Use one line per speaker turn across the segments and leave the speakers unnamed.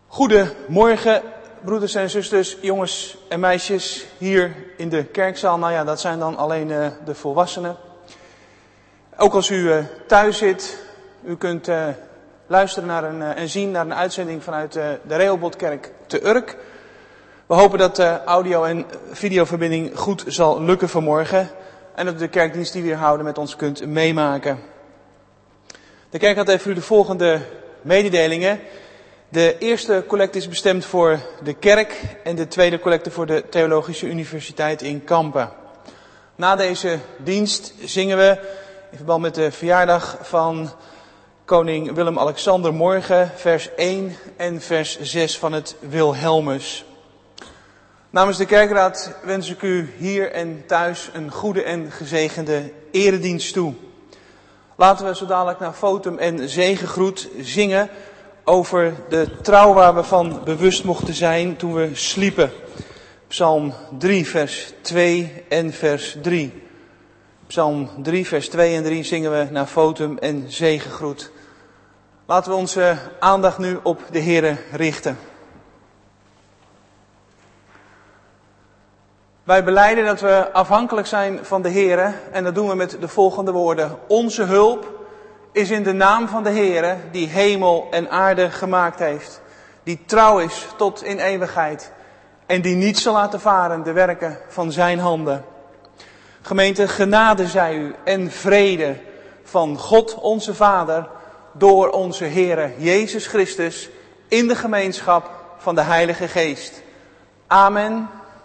Goedemorgen, broeders en zusters, jongens en meisjes hier in de kerkzaal. Nou ja, dat zijn dan alleen de volwassenen. Ook als u thuis zit, u kunt luisteren naar en zien naar een uitzending vanuit de Rehobothkerk te Urk. We hopen dat de audio- en videoverbinding goed zal lukken vanmorgen. En dat u de kerkdienst die we hier houden met ons kunt meemaken. De kerk had even voor u de volgende mededelingen. De eerste collecte is bestemd voor de kerk en de tweede collecte voor de Theologische Universiteit in Kampen. Na deze dienst zingen we in verband met de verjaardag van koning Willem-Alexander morgen vers 1 en vers 6 van het Wilhelmus. Namens de kerkraad wens ik u hier en thuis een goede en gezegende eredienst toe. Laten we zo dadelijk naar Fotum en zegengroet zingen over de trouw waar we van bewust mochten zijn toen we sliepen. Psalm 3 vers 2 en vers 3. Psalm 3 vers 2 en 3 zingen we naar Fotum en zegengroet. Laten we onze aandacht nu op de Heere richten. Wij belijden dat we afhankelijk zijn van de Heere en dat doen we met de volgende woorden. Onze hulp is in de naam van de Heere die hemel en aarde gemaakt heeft. Die trouw is tot in eeuwigheid en die niet zal laten varen de werken van zijn handen. Gemeente, genade zij u en vrede van God onze Vader door onze Heere Jezus Christus in de gemeenschap van de Heilige Geest. Amen.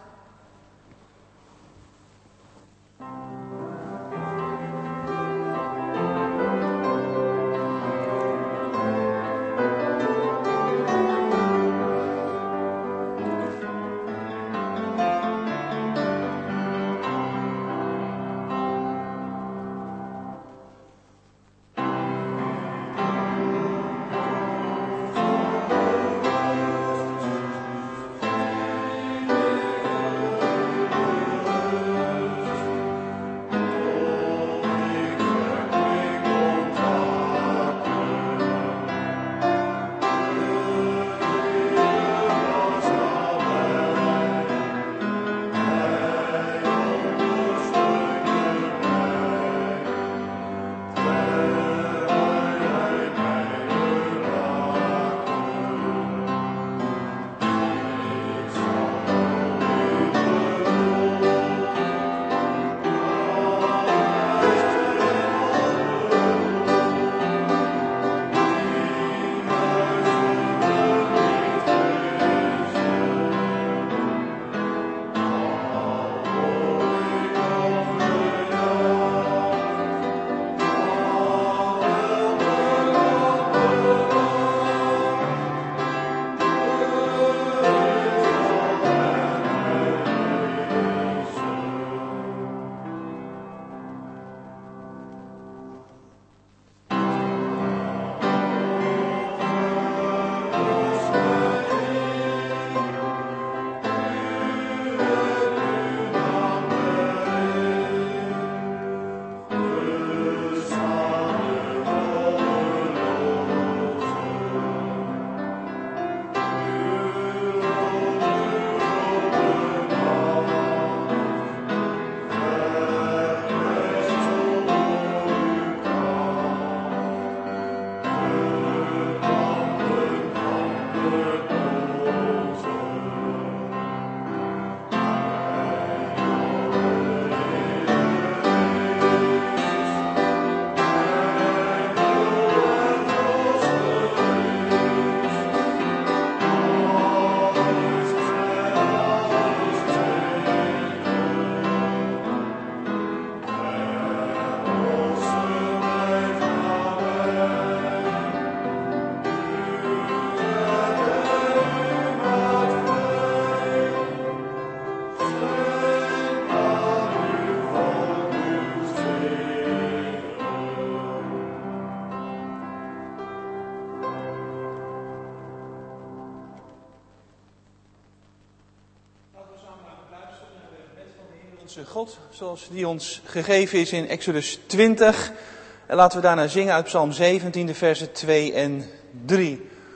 God, zoals die ons gegeven is in Exodus 20. En laten we daarna zingen uit Psalm 17, de versen 2 en 3.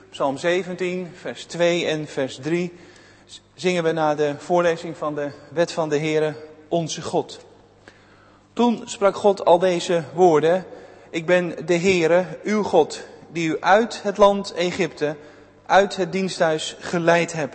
Psalm 17, vers 2 en vers 3, zingen we na de voorlezing van de wet van de Heere, onze God. Toen sprak God al deze woorden: ik ben de Heere, uw God, die u uit het land Egypte, uit het diensthuis geleid heb.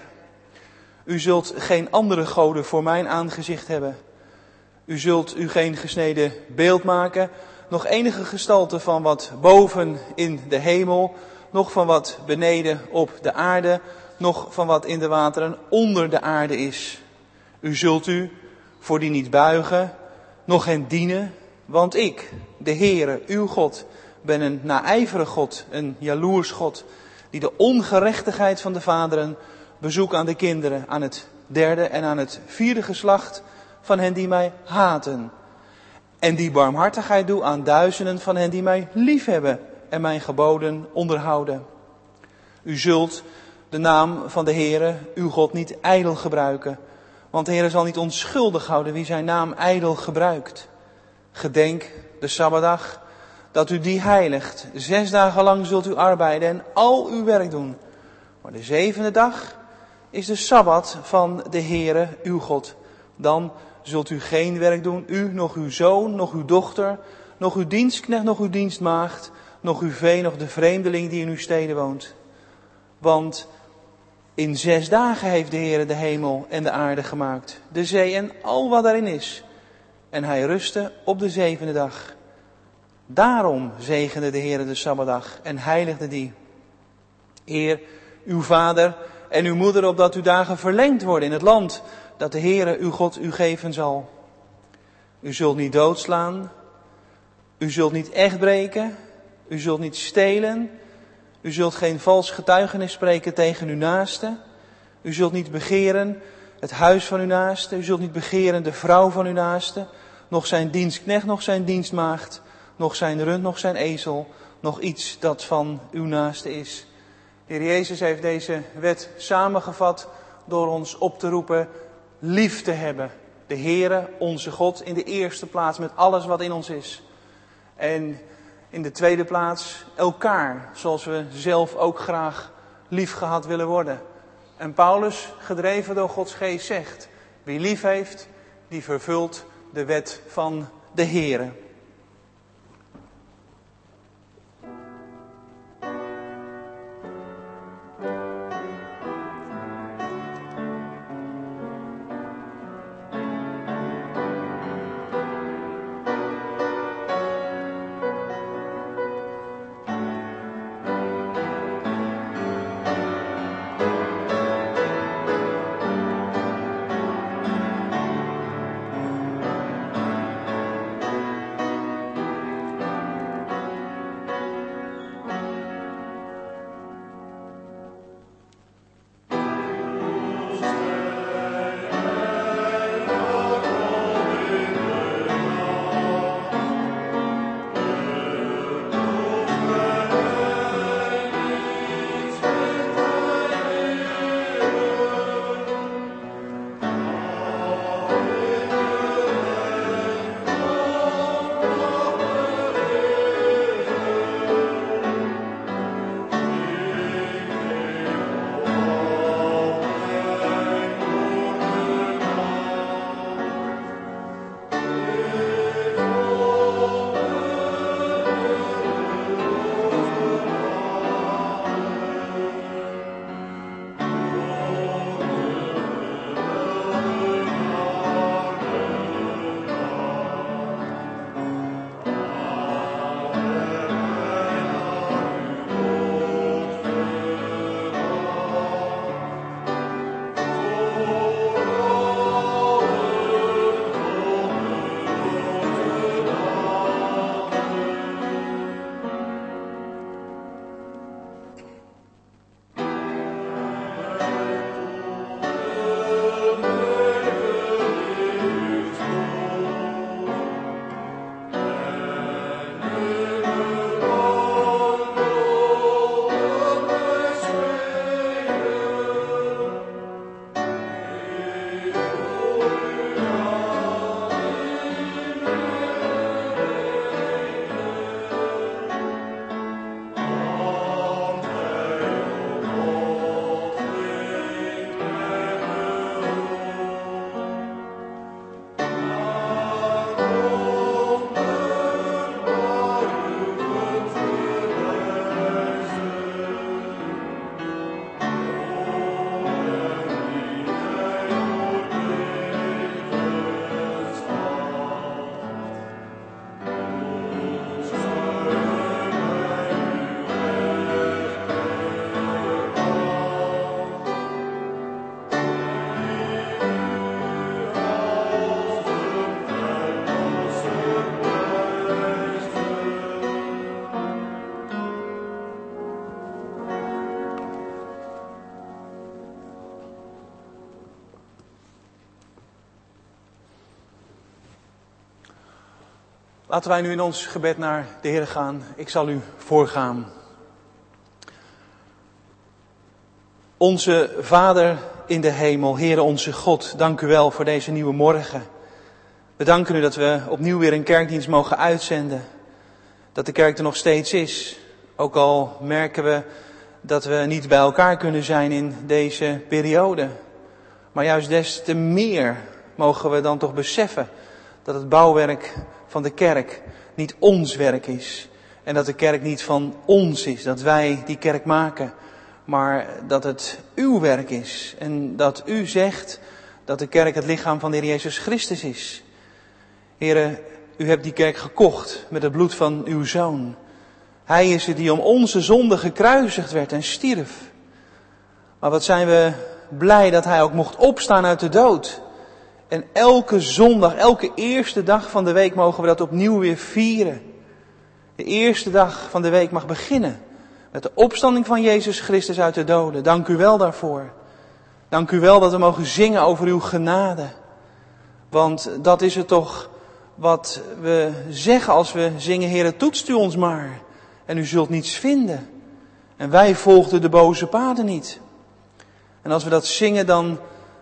U zult geen andere goden voor mijn aangezicht hebben. U zult u geen gesneden beeld maken, nog enige gestalte van wat boven in de hemel, nog van wat beneden op de aarde, nog van wat in de wateren onder de aarde is. U zult u voor die niet buigen, nog hen dienen, want ik, de Heere, uw God, ben een naijverig God, een jaloers God, die de ongerechtigheid van de vaderen bezoekt aan de kinderen, aan het derde en aan het vierde geslacht van hen die mij haten. En die barmhartigheid doe aan duizenden van hen die mij liefhebben en mijn geboden onderhouden. U zult de naam van de Heere, uw God, niet ijdel gebruiken, want de Heere zal niet onschuldig houden wie zijn naam ijdel gebruikt. Gedenk de Sabbatdag, dat u die heiligt. 6 dagen lang zult u arbeiden en al uw werk doen. Maar de 7e dag is de Sabbat van de Heere, uw God. Dan zult u geen werk doen, u, nog uw zoon, nog uw dochter, nog uw dienstknecht, nog uw dienstmaagd, nog uw vee, nog de vreemdeling die in uw steden woont. Want in 6 dagen heeft de Heere de hemel en de aarde gemaakt, de zee en al wat daarin is. En hij rustte op de 7e dag. Daarom zegende de Heere de Sabbatdag en heiligde die. Eer uw vader en uw moeder, opdat uw dagen verlengd worden in het land dat de Heere uw God u geven zal. U zult niet doodslaan, u zult niet echt breken, u zult niet stelen, u zult geen vals getuigenis spreken tegen uw naaste, u zult niet begeren het huis van uw naaste, u zult niet begeren de vrouw van uw naaste, nog zijn dienstknecht, nog zijn dienstmaagd, nog zijn rund, nog zijn ezel, nog iets dat van uw naaste is. De Heer Jezus heeft deze wet samengevat door ons op te roepen lief te hebben. De Heere, onze God, in de eerste plaats met alles wat in ons is. En in de tweede plaats elkaar, zoals we zelf ook graag lief gehad willen worden. En Paulus, gedreven door Gods geest, zegt: wie lief heeft, die vervult de wet van de Heere. Laten wij nu in ons gebed naar de Heer gaan. Ik zal u voorgaan. Onze Vader in de hemel, Heere onze God, dank u wel voor deze nieuwe morgen. We danken u dat we opnieuw weer een kerkdienst mogen uitzenden. Dat de kerk er nog steeds is. Ook al merken we dat we niet bij elkaar kunnen zijn in deze periode. Maar juist des te meer mogen we dan toch beseffen dat het bouwwerk van de kerk niet ons werk is. En dat de kerk niet van ons is, dat wij die kerk maken. Maar dat het uw werk is. En dat u zegt dat de kerk het lichaam van de Heer Jezus Christus is. Heere, u hebt die kerk gekocht met het bloed van uw Zoon. Hij is het die om onze zonde gekruisigd werd en stierf. Maar wat zijn we blij dat hij ook mocht opstaan uit de dood. En elke zondag, elke eerste dag van de week mogen we dat opnieuw weer vieren. De eerste dag van de week mag beginnen met de opstanding van Jezus Christus uit de doden. Dank u wel daarvoor. Dank u wel dat we mogen zingen over uw genade. Want dat is het toch wat we zeggen als we zingen, Heere, toetst u ons maar. En u zult niets vinden. En wij volgden de boze paden niet. En als we dat zingen, dan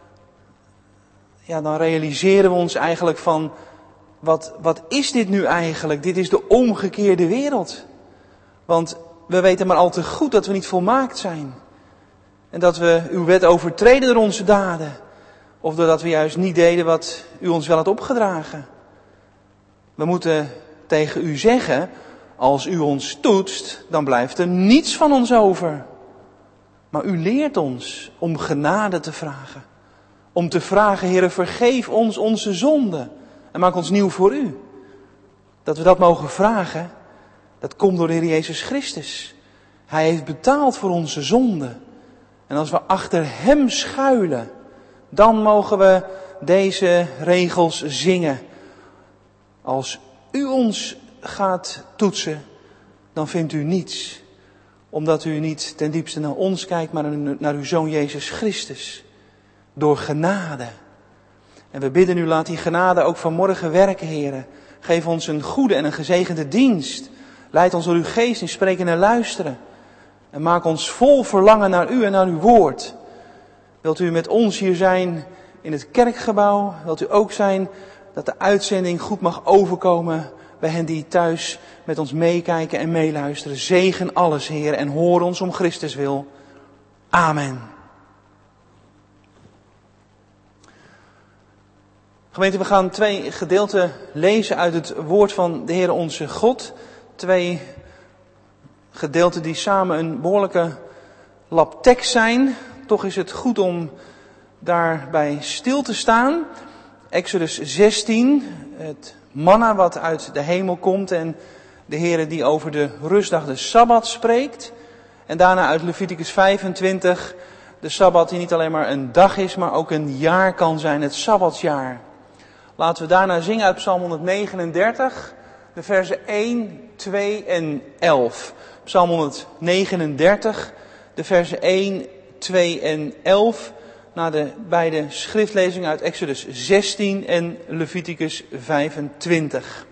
realiseren we ons eigenlijk van, wat is dit nu eigenlijk? Dit is de omgekeerde wereld. Want we weten maar al te goed dat we niet volmaakt zijn. En dat we uw wet overtreden door onze daden. Of doordat we juist niet deden wat u ons wel had opgedragen. We moeten tegen u zeggen, als u ons toetst, dan blijft er niets van ons over. Maar u leert ons om genade te vragen. Om te vragen, Heere, vergeef ons onze zonden. En maak ons nieuw voor u. Dat we dat mogen vragen, dat komt door de Heer Jezus Christus. Hij heeft betaald voor onze zonden. En als we achter hem schuilen, dan mogen we deze regels zingen. Als u ons gaat toetsen, dan vindt u niets. Omdat u niet ten diepste naar ons kijkt, maar naar uw Zoon Jezus Christus. Door genade. En we bidden u, laat die genade ook vanmorgen werken, Heere. Geef ons een goede en een gezegende dienst. Leid ons door uw geest in spreken en luisteren. En maak ons vol verlangen naar u en naar uw woord. Wilt u met ons hier zijn in het kerkgebouw? Wilt u ook zijn dat de uitzending goed mag overkomen bij hen die thuis met ons meekijken en meeluisteren? Zegen alles, Heer, en hoor ons om Christus wil. Amen. Gemeente, we gaan 2 gedeelten lezen uit het woord van de Heer onze God. 2 gedeelten die samen een behoorlijke lap tekst zijn. Toch is het goed om daarbij stil te staan. Exodus 16, het manna wat uit de hemel komt en de Heer die over de rustdag, de Sabbat, spreekt. En daarna uit Leviticus 25, de Sabbat die niet alleen maar een dag is, maar ook een jaar kan zijn, het Sabbatsjaar. Laten we daarna zingen uit Psalm 139, de versen 1, 2 en 11. Psalm 139, de versen 1, 2 en 11. Na de beide schriftlezingen uit Exodus 16 en Leviticus 25.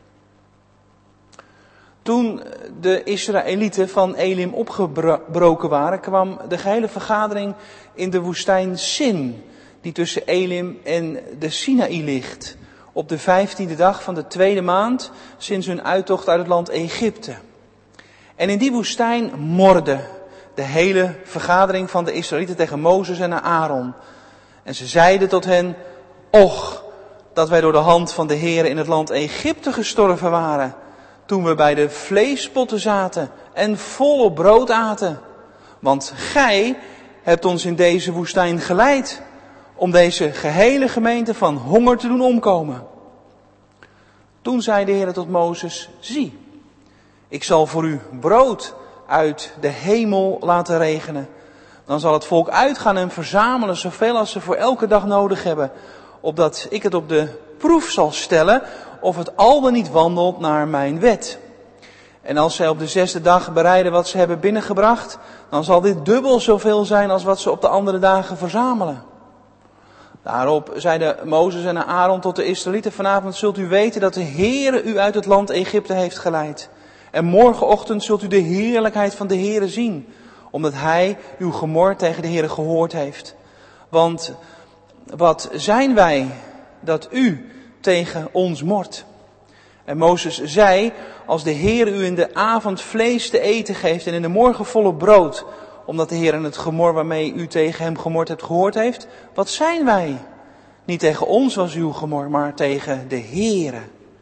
Toen de Israëlieten van Elim opgebroken waren, kwam de gehele vergadering in de woestijn Sin, die tussen Elim en de Sinaï ligt, op de 15e dag van de 2e maand sinds hun uittocht uit het land Egypte. En in die woestijn morde de hele vergadering van de Israëlieten tegen Mozes en Aaron. En ze zeiden tot hen, och, dat wij door de hand van de Heere in het land Egypte gestorven waren, toen we bij de vleespotten zaten en volop brood aten. Want gij hebt ons in deze woestijn geleid, om deze gehele gemeente van honger te doen omkomen. Toen zei de Heer tot Mozes, zie, ik zal voor u brood uit de hemel laten regenen. Dan zal het volk uitgaan en verzamelen zoveel als ze voor elke dag nodig hebben, opdat ik het op de proef zal stellen of het al dan niet wandelt naar mijn wet. En als zij op de 6e dag bereiden wat ze hebben binnengebracht, dan zal dit dubbel zoveel zijn als wat ze op de andere dagen verzamelen. Daarop zeiden Mozes en Aaron tot de Israëlieten: vanavond zult u weten dat de Heere u uit het land Egypte heeft geleid. En morgenochtend zult u de heerlijkheid van de Heere zien, omdat hij uw gemor tegen de Heere gehoord heeft. Want wat zijn wij dat u tegen ons mort? En Mozes zei: als de Heer u in de avond vlees te eten geeft en in de morgen volop brood, omdat de Heer het gemor waarmee u tegen hem gemord hebt gehoord heeft, wat zijn wij? Niet tegen ons was uw gemor, maar tegen de Heere.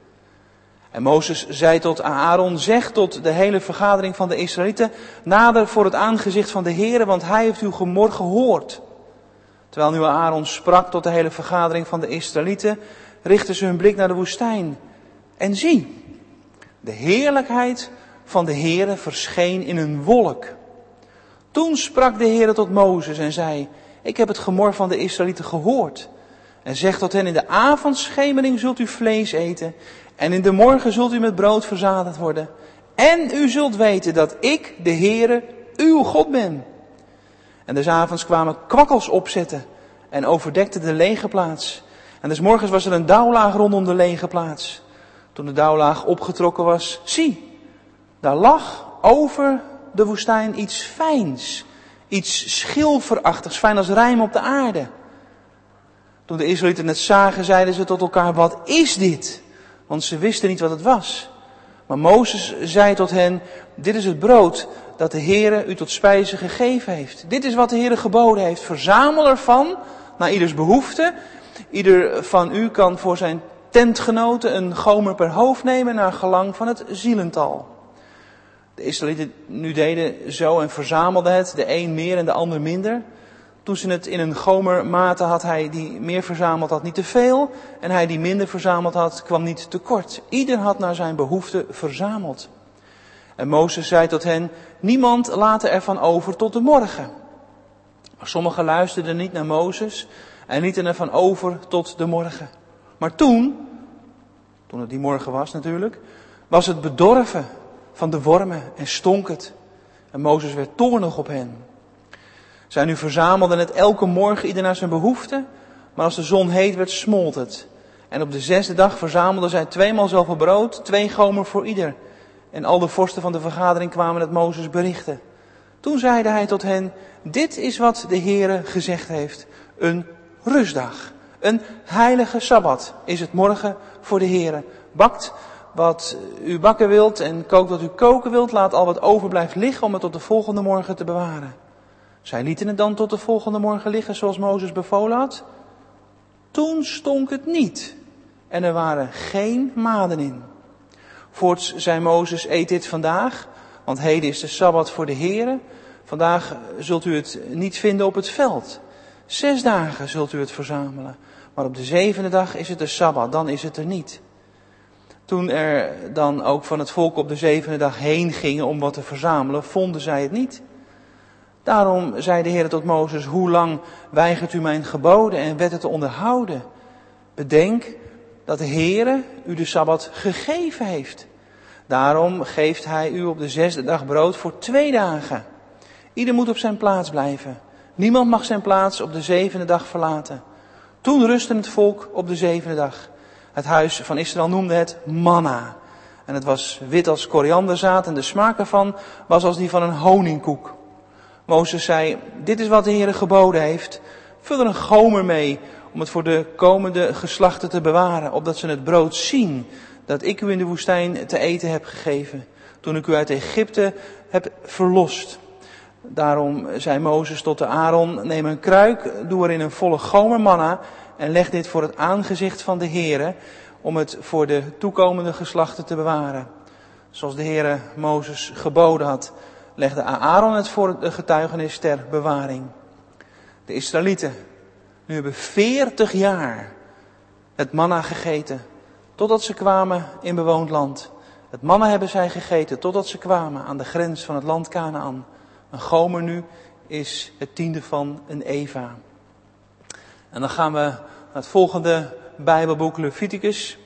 En Mozes zei tot Aaron: zeg tot de hele vergadering van de Israëlieten: nader voor het aangezicht van de Heere, want hij heeft uw gemor gehoord. Terwijl nu Aaron sprak tot de hele vergadering van de Israëlieten, richtten ze hun blik naar de woestijn. En zie, de heerlijkheid van de Heere verscheen in een wolk. Toen sprak de Heere tot Mozes en zei: ik heb het gemor van de Israëlieten gehoord. En zeg tot hen: in de avondschemering zult u vlees eten, en in de morgen zult u met brood verzadigd worden. En u zult weten dat ik, de Heere, uw God ben. En des avonds kwamen kwakkels opzetten en overdekten de legerplaats. En des morgens was er een dauwlaag rondom de legerplaats. Toen de dauwlaag opgetrokken was, zie, daar lag over de woestijn iets fijns. Iets schilferachtigs, fijn als rijm op de aarde. Toen de Israëlieten het zagen, zeiden ze tot elkaar: wat is dit? Want ze wisten niet wat het was. Maar Mozes zei tot hen: dit is het brood dat de Heere u tot spijze gegeven heeft. Dit is wat de Heere geboden heeft. Verzamel ervan naar ieders behoefte. Ieder van u kan voor zijn tentgenoten een gomer per hoofd nemen naar gelang van het zielental. De Israëlieten nu deden zo en verzamelden het, de een meer en de ander minder. Toen ze het in een gomer maten, had hij die meer verzameld had niet te veel. En hij die minder verzameld had, kwam niet tekort. Ieder had naar zijn behoefte verzameld. En Mozes zei tot hen: niemand laat ervan over tot de morgen. Maar sommigen luisterden niet naar Mozes en lieten ervan over tot de morgen. Maar toen het die morgen was natuurlijk, was het bedorven van de wormen en stonk het. En Mozes werd toornig op hen. Zij nu verzamelden het elke morgen ieder naar zijn behoefte, maar als de zon heet werd, smolt het. En op de 6e dag verzamelden zij 2 zoveel brood, 2 gomer voor ieder. En al de vorsten van de vergadering kwamen het Mozes berichten. Toen zeide hij tot hen: dit is wat de Heere gezegd heeft, een rustdag. Een heilige Sabbat is het morgen voor de Heere. Bakt wat u bakken wilt en kookt wat u koken wilt. Laat al wat overblijft liggen om het tot de volgende morgen te bewaren. Zij lieten het dan tot de volgende morgen liggen zoals Mozes bevolen had. Toen stonk het niet en er waren geen maden in. Voorts zei Mozes: eet dit vandaag, want heden is de Sabbat voor de Heere. Vandaag zult u het niet vinden op het veld. 6 dagen zult u het verzamelen. Maar op de 7e dag is het de Sabbat, dan is het er niet. Toen er dan ook van het volk op de 7e dag heen gingen om wat te verzamelen, vonden zij het niet. Daarom zei de Heer tot Mozes: hoe lang weigert u mijn geboden en wetten te onderhouden? Bedenk dat de Heere u de Sabbat gegeven heeft. Daarom geeft hij u op de 6e dag brood voor 2 dagen. Ieder moet op zijn plaats blijven. Niemand mag zijn plaats op de 7e dag verlaten. Toen rustte het volk op de 7e dag. Het huis van Israël noemde het manna. En het was wit als korianderzaad en de smaak ervan was als die van een honingkoek. Mozes zei: dit is wat de Heere geboden heeft. Vul er een gomer mee om het voor de komende geslachten te bewaren, opdat ze het brood zien dat ik u in de woestijn te eten heb gegeven, toen ik u uit Egypte heb verlost. Daarom zei Mozes tot de Aaron: neem een kruik, doe erin een volle gomer manna en leg dit voor het aangezicht van de Heere, om het voor de toekomende geslachten te bewaren. Zoals de Heere Mozes geboden had, legde Aaron het voor de getuigenis ter bewaring. De Israëlieten nu hebben 40 jaar het manna gegeten, totdat ze kwamen in bewoond land. Het manna hebben zij gegeten totdat ze kwamen aan de grens van het land Kanaän. Een gomer nu is het 10e van een eva. En dan gaan we naar het volgende Bijbelboek, Leviticus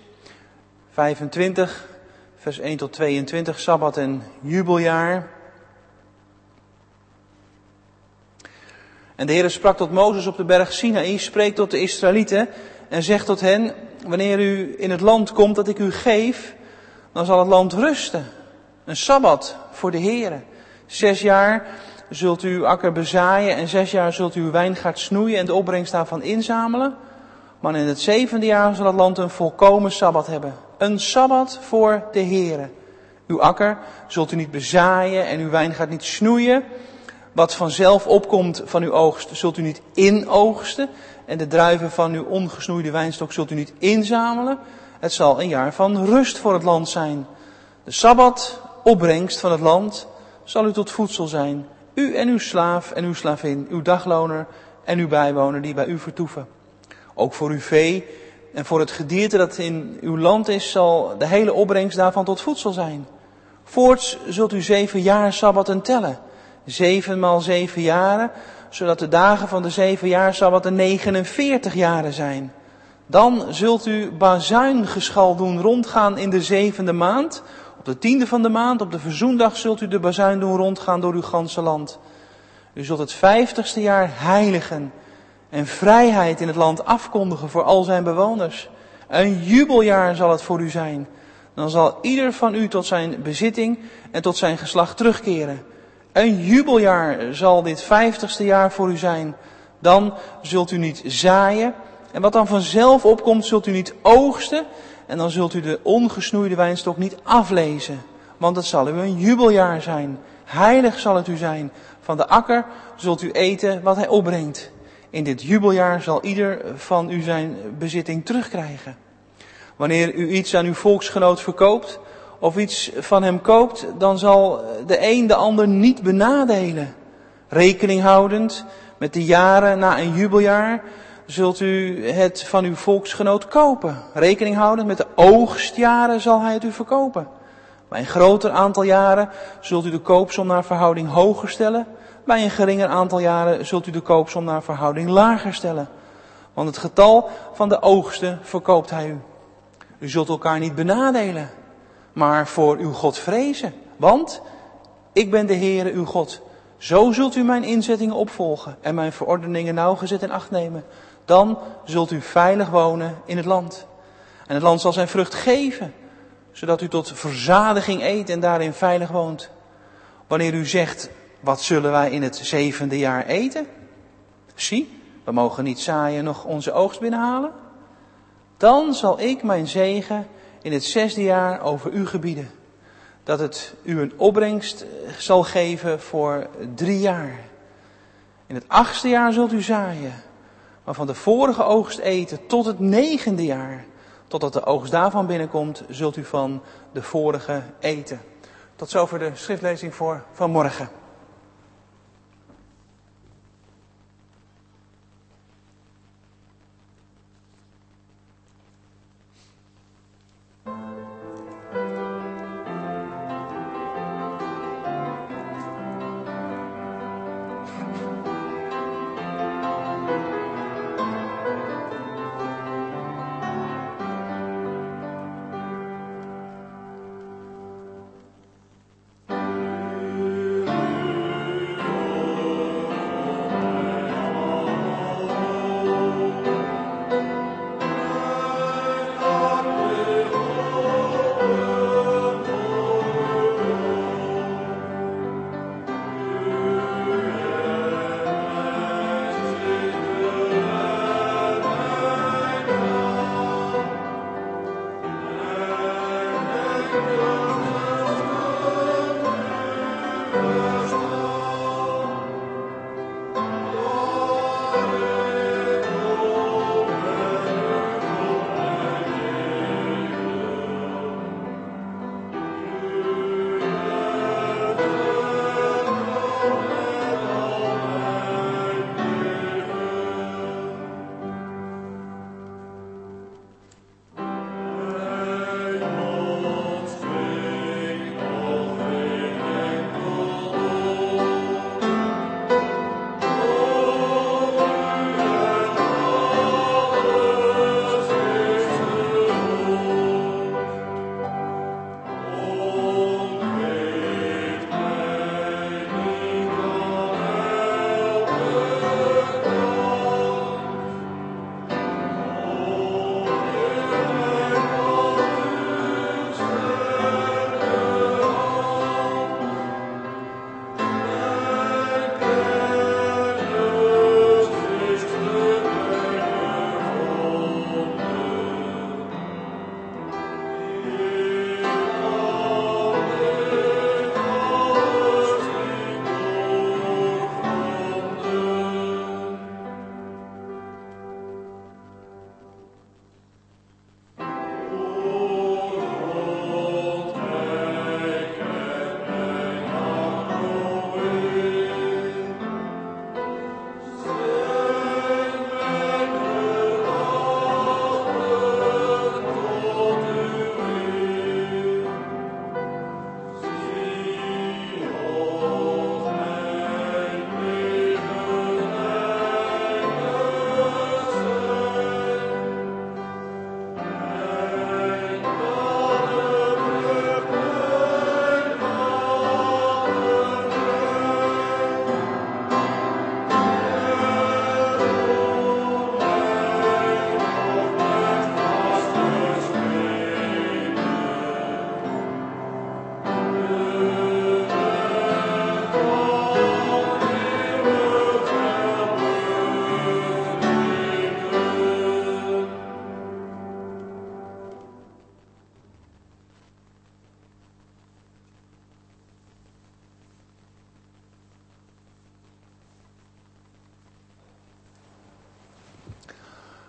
25, vers 1 tot 22, Sabbat en jubeljaar. En de Heere sprak tot Mozes op de berg Sinaï, spreek tot de Israëlieten en zegt tot hen, wanneer u in het land komt dat ik u geef, dan zal het land rusten. Een Sabbat voor de Heere. 6 jaar zult u uw akker bezaaien en 6 jaar zult u uw wijngaard snoeien en de opbrengst daarvan inzamelen. Maar in het 7e jaar zal het land een volkomen Sabbat hebben. Een Sabbat voor de Heere. Uw akker zult u niet bezaaien en uw wijngaard niet snoeien. Wat vanzelf opkomt van uw oogst zult u niet inoogsten. En de druiven van uw ongesnoeide wijnstok zult u niet inzamelen. Het zal een jaar van rust voor het land zijn. De Sabbat, opbrengst van het land, zal u tot voedsel zijn. U en uw slaaf en uw slavin, uw dagloner en uw bijwoner die bij u vertoeven. Ook voor uw vee en voor het gedierte dat in uw land is, zal de hele opbrengst daarvan tot voedsel zijn. Voorts zult u 7 jaar sabbatten tellen. 7 maal 7 jaren, zodat de dagen van de 7 jaar sabbatten 49 jaren zijn. Dan zult u bazuingeschal doen rondgaan in de 7e maand. Op de 10e van de maand, op de verzoendag, zult u de bazuin doen rondgaan door uw ganse land. U zult het 50ste jaar heiligen en vrijheid in het land afkondigen voor al zijn bewoners. Een jubeljaar zal het voor u zijn. Dan zal ieder van u tot zijn bezitting en tot zijn geslacht terugkeren. Een jubeljaar zal dit 50ste jaar voor u zijn. Dan zult u niet zaaien. En wat dan vanzelf opkomt, zult u niet oogsten. En dan zult u de ongesnoeide wijnstok niet aflezen. Want het zal u een jubeljaar zijn. Heilig zal het u zijn. Van de akker zult u eten wat hij opbrengt. In dit jubeljaar zal ieder van u zijn bezitting terugkrijgen. Wanneer u iets aan uw volksgenoot verkoopt of iets van hem koopt, dan zal de een de ander niet benadelen. Rekening houdend met de jaren na een jubeljaar zult u het van uw volksgenoot kopen. Rekening houdend met de oogstjaren zal hij het u verkopen. Bij een groter aantal jaren zult u de koopsom naar verhouding hoger stellen. Bij een geringer aantal jaren zult u de koopsom naar verhouding lager stellen. Want het getal van de oogsten verkoopt hij u. U zult elkaar niet benadelen, maar voor uw God vrezen. Want ik ben de Heere uw God. Zo zult u mijn inzettingen opvolgen en mijn verordeningen nauwgezet in acht nemen. Dan zult u veilig wonen in het land. En het land zal zijn vrucht geven, zodat u tot verzadiging eet en daarin veilig woont. Wanneer u zegt, wat zullen wij in het 7e jaar eten? Zie, we mogen niet zaaien nog onze oogst binnenhalen. Dan zal ik mijn zegen in het 6e jaar over u gebieden. Dat het u een opbrengst zal geven voor 3 jaar. In het 8e jaar zult u zaaien. Maar van de vorige oogst eten tot het 9e jaar. Totdat de oogst daarvan binnenkomt, zult u van de vorige eten. Tot zover de schriftlezing voor vanmorgen.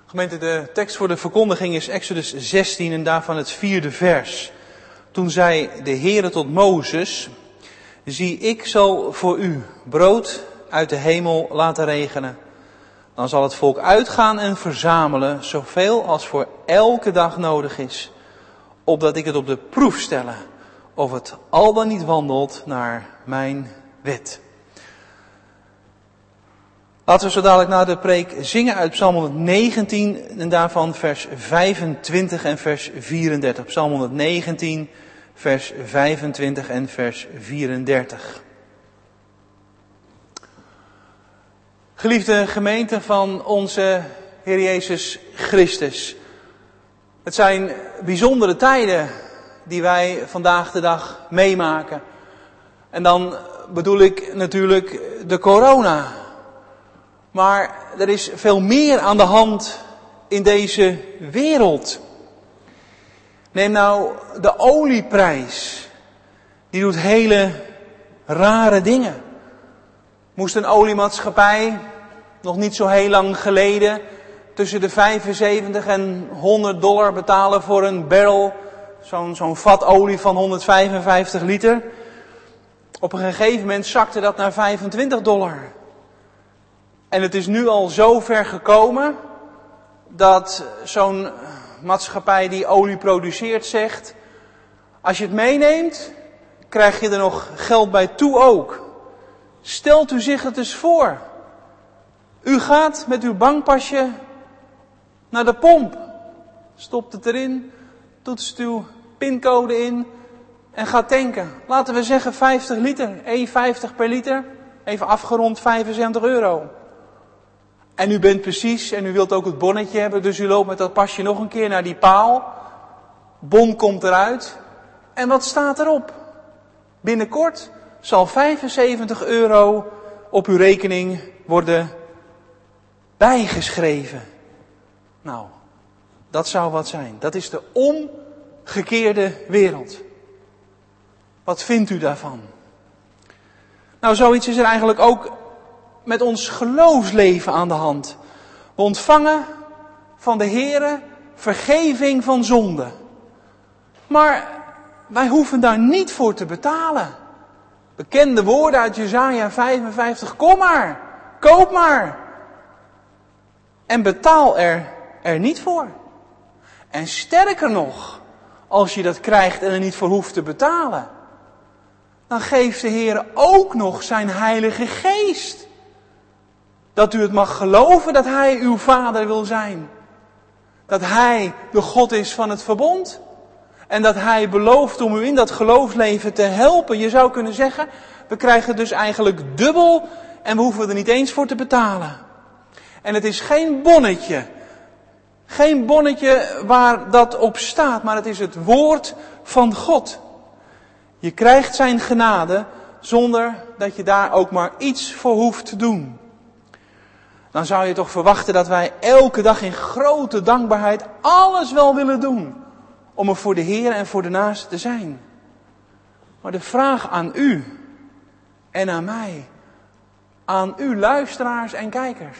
Gemeente, de tekst voor de verkondiging is Exodus 16 en daarvan het 4e vers. Toen zei de Heere tot Mozes: zie, ik zal voor u brood uit de hemel laten regenen. Dan zal het volk uitgaan en verzamelen, zoveel als voor elke dag nodig is, opdat ik het op de proef stelle, of het al dan niet wandelt naar mijn wet. Laten we zo dadelijk na de preek zingen uit Psalm 119 en daarvan vers 25 en vers 34. Psalm 119, vers 25 en vers 34. Geliefde gemeente van onze Heer Jezus Christus. Het zijn bijzondere tijden die wij vandaag de dag meemaken. En dan bedoel ik natuurlijk de corona. Maar er is veel meer aan de hand in deze wereld. Neem nou de olieprijs. Die doet hele rare dingen. Moest een oliemaatschappij nog niet zo heel lang geleden tussen de 75 en $100 betalen voor een barrel. Zo'n vat olie van 155 liter. Op een gegeven moment zakte dat naar $25. En het is nu al zo ver gekomen dat zo'n maatschappij die olie produceert zegt: als je het meeneemt, krijg je er nog geld bij toe ook. Stelt u zich het eens voor. U gaat met uw bankpasje naar de pomp. Stopt het erin, toetst uw pincode in en gaat tanken. Laten we zeggen 50 liter, 1,50 per liter. Even afgerond €75. En u bent precies, en u wilt ook het bonnetje hebben, dus u loopt met dat pasje nog een keer naar die paal. Bon komt eruit. En wat staat erop? Binnenkort zal €75 op uw rekening worden bijgeschreven. Nou, dat zou wat zijn. Dat is de omgekeerde wereld. Wat vindt u daarvan? Nou, zoiets is er eigenlijk ook met ons geloofsleven aan de hand. We ontvangen van de Heere vergeving van zonde. Maar wij hoeven daar niet voor te betalen. Bekende woorden uit Jesaja 55. Kom maar, koop maar. En betaal er niet voor. En sterker nog, als je dat krijgt en er niet voor hoeft te betalen, dan geeft de Heer ook nog zijn Heilige Geest. Dat u het mag geloven dat Hij uw Vader wil zijn. Dat Hij de God is van het verbond. En dat Hij belooft om u in dat geloofsleven te helpen. Je zou kunnen zeggen, we krijgen dus eigenlijk dubbel en we hoeven er niet eens voor te betalen. En het is geen bonnetje. Geen bonnetje waar dat op staat, maar het is het woord van God. Je krijgt zijn genade zonder dat je daar ook maar iets voor hoeft te doen. Dan zou je toch verwachten dat wij elke dag in grote dankbaarheid alles wel willen doen om er voor de Heer en voor de naaste te zijn. Maar de vraag aan u en aan mij, aan u luisteraars en kijkers.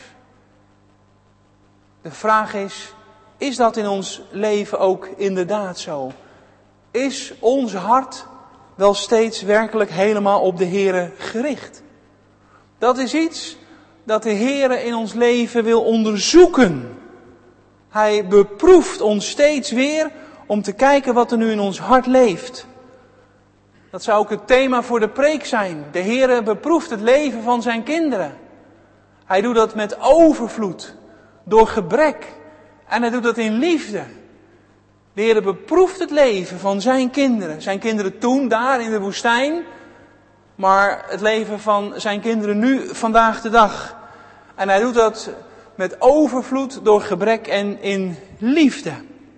De vraag is dat in ons leven ook inderdaad zo? Is ons hart wel steeds werkelijk helemaal op de Heere gericht? Dat is iets dat de Heere in ons leven wil onderzoeken. Hij beproeft ons steeds weer om te kijken wat er nu in ons hart leeft. Dat zou ook het thema voor de preek zijn. De Heere beproeft het leven van zijn kinderen. Hij doet dat met overvloed, door gebrek. En hij doet dat in liefde. De Heere beproeft het leven van zijn kinderen. Zijn kinderen toen daar in de woestijn. Maar het leven van zijn kinderen nu, vandaag de dag. En hij doet dat met overvloed, door gebrek en in liefde.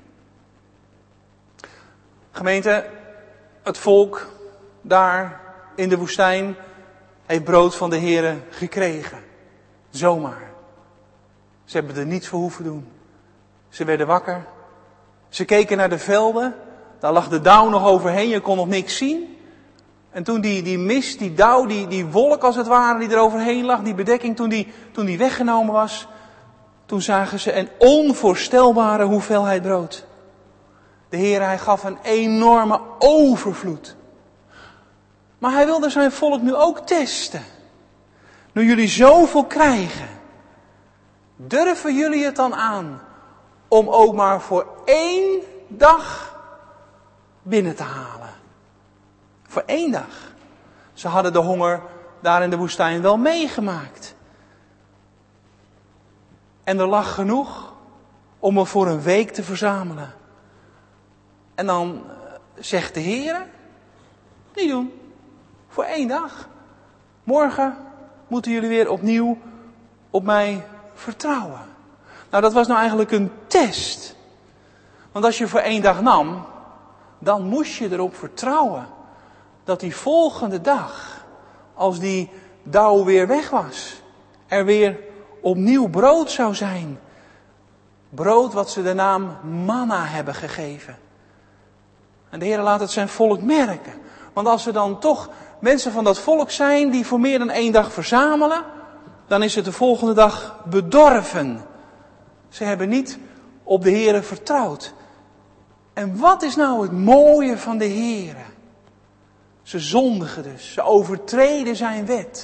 Gemeente, het volk daar in de woestijn heeft brood van de Heere gekregen. Zomaar. Ze hebben er niets voor hoeven doen. Ze werden wakker. Ze keken naar de velden. Daar lag de dauw nog overheen. Je kon nog niks zien. En toen die mist, die dauw, die wolk als het ware die er overheen lag, die bedekking, toen die weggenomen was, toen zagen ze een onvoorstelbare hoeveelheid brood. De Heer, hij gaf een enorme overvloed. Maar hij wilde zijn volk nu ook testen. Nu jullie zoveel krijgen, durven jullie het dan aan om ook maar voor 1 dag binnen te halen? Voor 1 dag. Ze hadden de honger daar in de woestijn wel meegemaakt. En er lag genoeg om er voor een week te verzamelen. En dan zegt de Heer, niet doen. Voor 1 dag. Morgen moeten jullie weer opnieuw op mij vertrouwen. Nou, dat was nou eigenlijk een test. Want als je voor 1 dag nam, dan moest je erop vertrouwen dat die volgende dag, als die dauw weer weg was, er weer opnieuw brood zou zijn. Brood wat ze de naam manna hebben gegeven. En de Heer laat het zijn volk merken. Want als er dan toch mensen van dat volk zijn die voor meer dan 1 dag verzamelen, dan is het de volgende dag bedorven. Ze hebben niet op de Heer vertrouwd. En wat is nou het mooie van de Heer? Ze zondigen dus, ze overtreden zijn wet.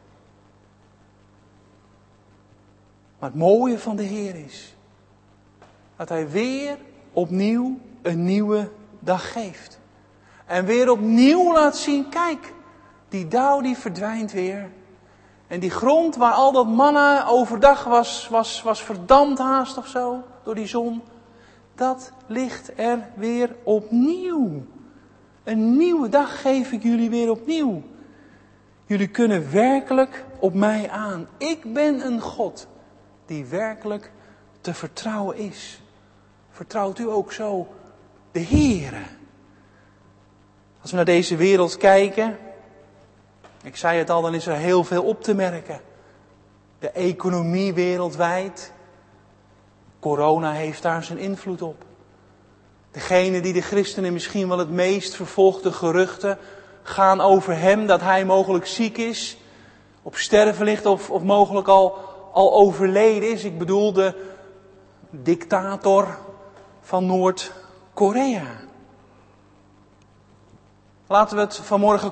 Maar het mooie van de Heer is dat hij weer opnieuw een nieuwe dag geeft. En weer opnieuw laat zien, kijk, die dauw die verdwijnt weer. En die grond waar al dat manna overdag was verdampt haast of zo, door die zon. Dat ligt er weer opnieuw. Een nieuwe dag geef ik jullie weer opnieuw. Jullie kunnen werkelijk op mij aan. Ik ben een God die werkelijk te vertrouwen is. Vertrouwt u ook zo de Heere? Als we naar deze wereld kijken, ik zei het al, dan is er heel veel op te merken. De economie wereldwijd, corona heeft daar zijn invloed op. Degene die de christenen misschien wel het meest vervolgde geruchten gaan over hem, dat hij mogelijk ziek is, op sterven ligt of mogelijk al overleden is. Ik bedoel de dictator van Noord-Korea. Laten we het vanmorgen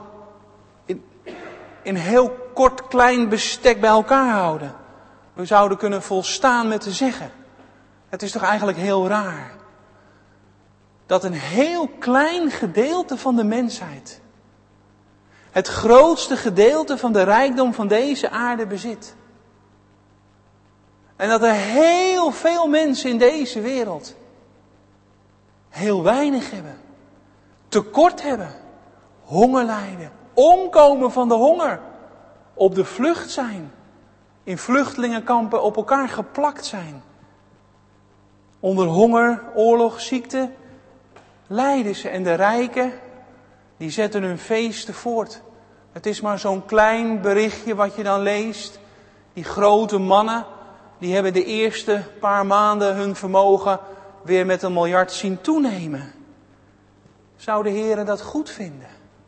in heel kort klein bestek bij elkaar houden. We zouden kunnen volstaan met te zeggen, het is toch eigenlijk heel raar dat een heel klein gedeelte van de mensheid het grootste gedeelte van de rijkdom van deze aarde bezit. En dat er heel veel mensen in deze wereld heel weinig hebben, tekort hebben, honger lijden, omkomen van de honger, op de vlucht zijn, in vluchtelingenkampen op elkaar geplakt zijn. Onder honger, oorlog, ziekte lijden ze en de rijken, die zetten hun feesten voort. Het is maar zo'n klein berichtje wat je dan leest. Die grote mannen, die hebben de eerste paar maanden hun vermogen weer met 1 miljard zien toenemen. Zou de Heer dat goed vinden?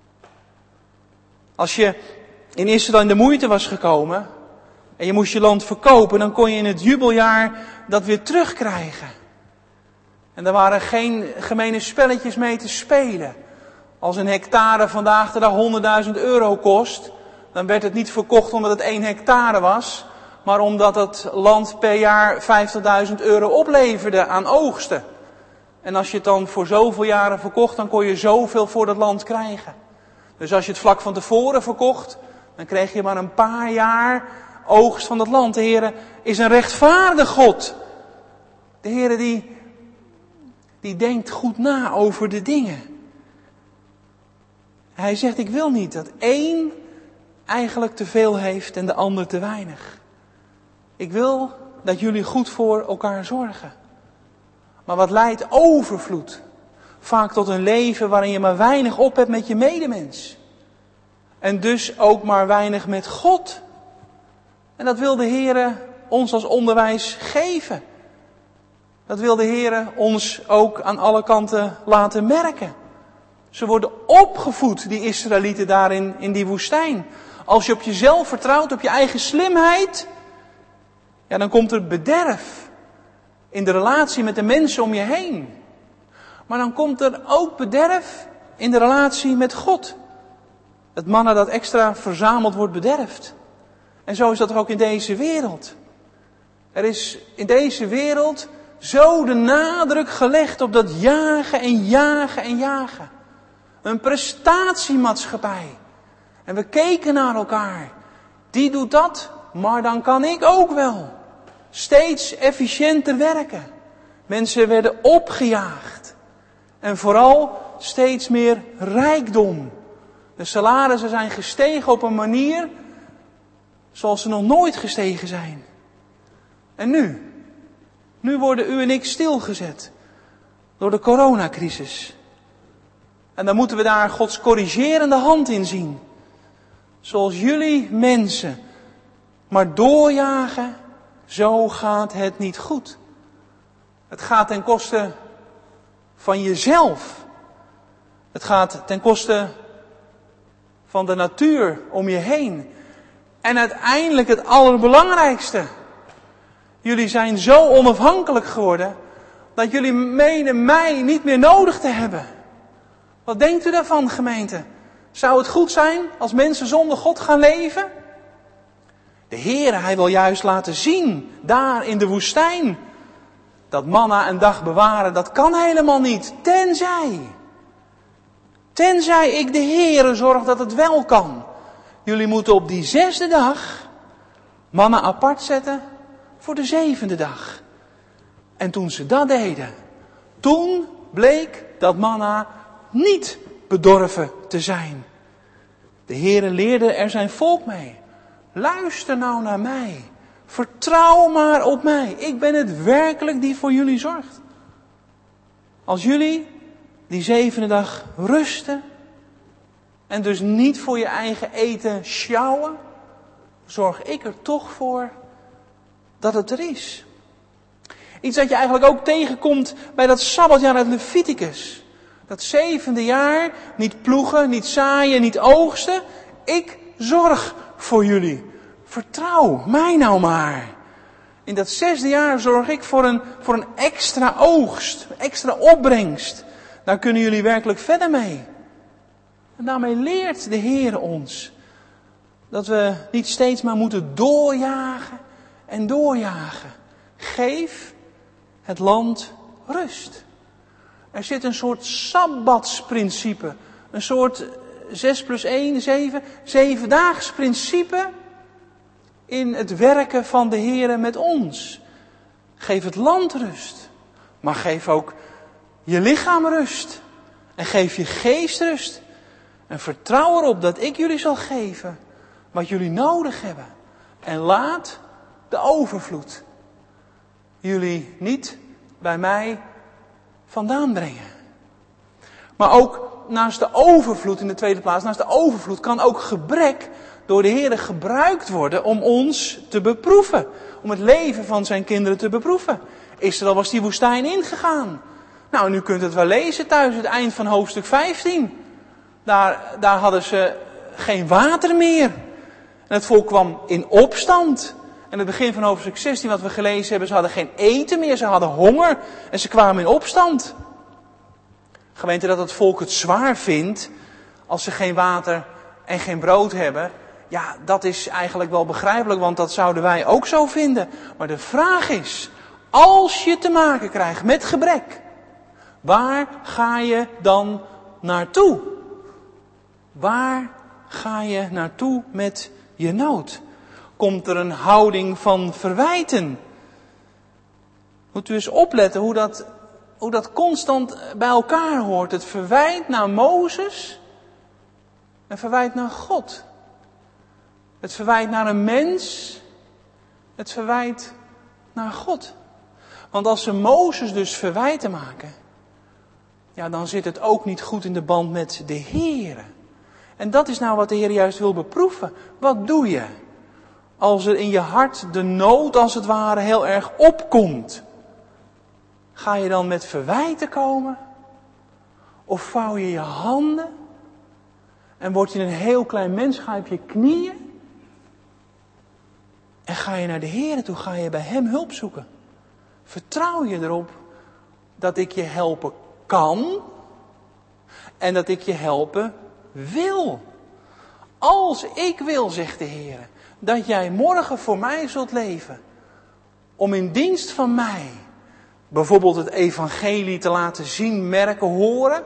Als je in Israël in de moeite was gekomen en je moest je land verkopen, dan kon je in het jubeljaar dat weer terugkrijgen. En er waren geen gemene spelletjes mee te spelen. Als een hectare vandaag de dag €100.000 kost, dan werd het niet verkocht omdat het 1 hectare was, maar omdat het land per jaar €50.000 opleverde aan oogsten. En als je het dan voor zoveel jaren verkocht, dan kon je zoveel voor dat land krijgen. Dus als je het vlak van tevoren verkocht, dan kreeg je maar een paar jaar oogst van dat land. De Heere is een rechtvaardig God. De Heere die denkt goed na over de dingen. Hij zegt, ik wil niet dat 1 eigenlijk te veel heeft en de ander te weinig. Ik wil dat jullie goed voor elkaar zorgen. Maar wat leidt overvloed? Vaak tot een leven waarin je maar weinig op hebt met je medemens. En dus ook maar weinig met God. En dat wil de Heere ons als onderwijs geven. Dat wil de Heere ons ook aan alle kanten laten merken. Ze worden opgevoed, die Israëlieten daarin in die woestijn. Als je op jezelf vertrouwt, op je eigen slimheid, ja, dan komt er bederf in de relatie met de mensen om je heen. Maar dan komt er ook bederf in de relatie met God. Het manna dat extra verzameld wordt bederft. En zo is dat ook in deze wereld. Er is in deze wereld zo de nadruk gelegd op dat jagen en jagen en jagen. Een prestatiemaatschappij. En we keken naar elkaar. Die doet dat, maar dan kan ik ook wel. Steeds efficiënter werken. Mensen werden opgejaagd. En vooral steeds meer rijkdom. De salarissen zijn gestegen op een manier zoals ze nog nooit gestegen zijn. En nu? Nu worden u en ik stilgezet door de coronacrisis. En dan moeten we daar Gods corrigerende hand in zien. Zoals jullie mensen maar doorjagen, zo gaat het niet goed. Het gaat ten koste van jezelf. Het gaat ten koste van de natuur om je heen. En uiteindelijk het allerbelangrijkste. Jullie zijn zo onafhankelijk geworden dat jullie menen mij niet meer nodig te hebben. Wat denkt u daarvan, gemeente? Zou het goed zijn als mensen zonder God gaan leven? De Heere, Hij wil juist laten zien, daar in de woestijn, dat manna een dag bewaren, dat kan helemaal niet. Tenzij ik de Heere zorg dat het wel kan. Jullie moeten op die 6e dag manna apart zetten voor de 7e dag. En toen ze dat deden, toen bleek dat manna niet bedorven te zijn. De Heere leerde er zijn volk mee. Luister nou naar mij. Vertrouw maar op mij. Ik ben het werkelijk die voor jullie zorgt. Als jullie die 7e dag rusten en dus niet voor je eigen eten sjouwen, zorg ik er toch voor dat het er is. Iets dat je eigenlijk ook tegenkomt bij dat Sabbatjaar uit Leviticus. Dat 7e jaar, niet ploegen, niet zaaien, niet oogsten. Ik zorg voor jullie. Vertrouw mij nou maar. In dat 6e jaar zorg ik voor een extra oogst, een extra opbrengst. Daar kunnen jullie werkelijk verder mee. En daarmee leert de Heer ons dat we niet steeds maar moeten doorjagen en doorjagen. Geef het land rust. Er zit een soort sabbatsprincipe. Een soort 6 + 1, 7 daags principe in het werken van de Heere met ons. Geef het land rust. Maar geef ook je lichaam rust. En geef je geest rust. En vertrouw erop dat ik jullie zal geven wat jullie nodig hebben. En laat de overvloed jullie niet bij mij vandaan brengen. Maar ook naast de overvloed in de tweede plaats, naast de overvloed kan ook gebrek door de Heer gebruikt worden om ons te beproeven. Om het leven van zijn kinderen te beproeven. Israël was die woestijn ingegaan. Nou, nu kunt het wel lezen thuis, het eind van hoofdstuk 15. Daar hadden ze geen water meer. En het volk kwam in opstand. En het begin van hoofdstuk 16, wat we gelezen hebben, ze hadden geen eten meer, ze hadden honger en ze kwamen in opstand. Gemeente, dat het volk het zwaar vindt als ze geen water en geen brood hebben, ja, dat is eigenlijk wel begrijpelijk, want dat zouden wij ook zo vinden. Maar de vraag is, als je te maken krijgt met gebrek, waar ga je dan naartoe? Waar ga je naartoe met je nood? Komt er een houding van verwijten? Moet u eens opletten hoe dat constant bij elkaar hoort. Het verwijt naar Mozes en verwijt naar God. Het verwijt naar een mens. Het verwijt naar God. Want als ze Mozes dus verwijten maken, ja, dan zit het ook niet goed in de band met de Heere. En dat is nou wat de Heer juist wil beproeven. Wat doe je als er in je hart de nood als het ware heel erg opkomt? Ga je dan met verwijten komen? Of vouw je je handen? En word je een heel klein mens, ga je op je knieën? En ga je naar de Heer toe, ga je bij Hem hulp zoeken. Vertrouw je erop dat ik je helpen kan en dat ik je helpen wil. Als ik wil, zegt de Heer, dat jij morgen voor mij zult leven, om in dienst van mij bijvoorbeeld het evangelie te laten zien, merken, horen,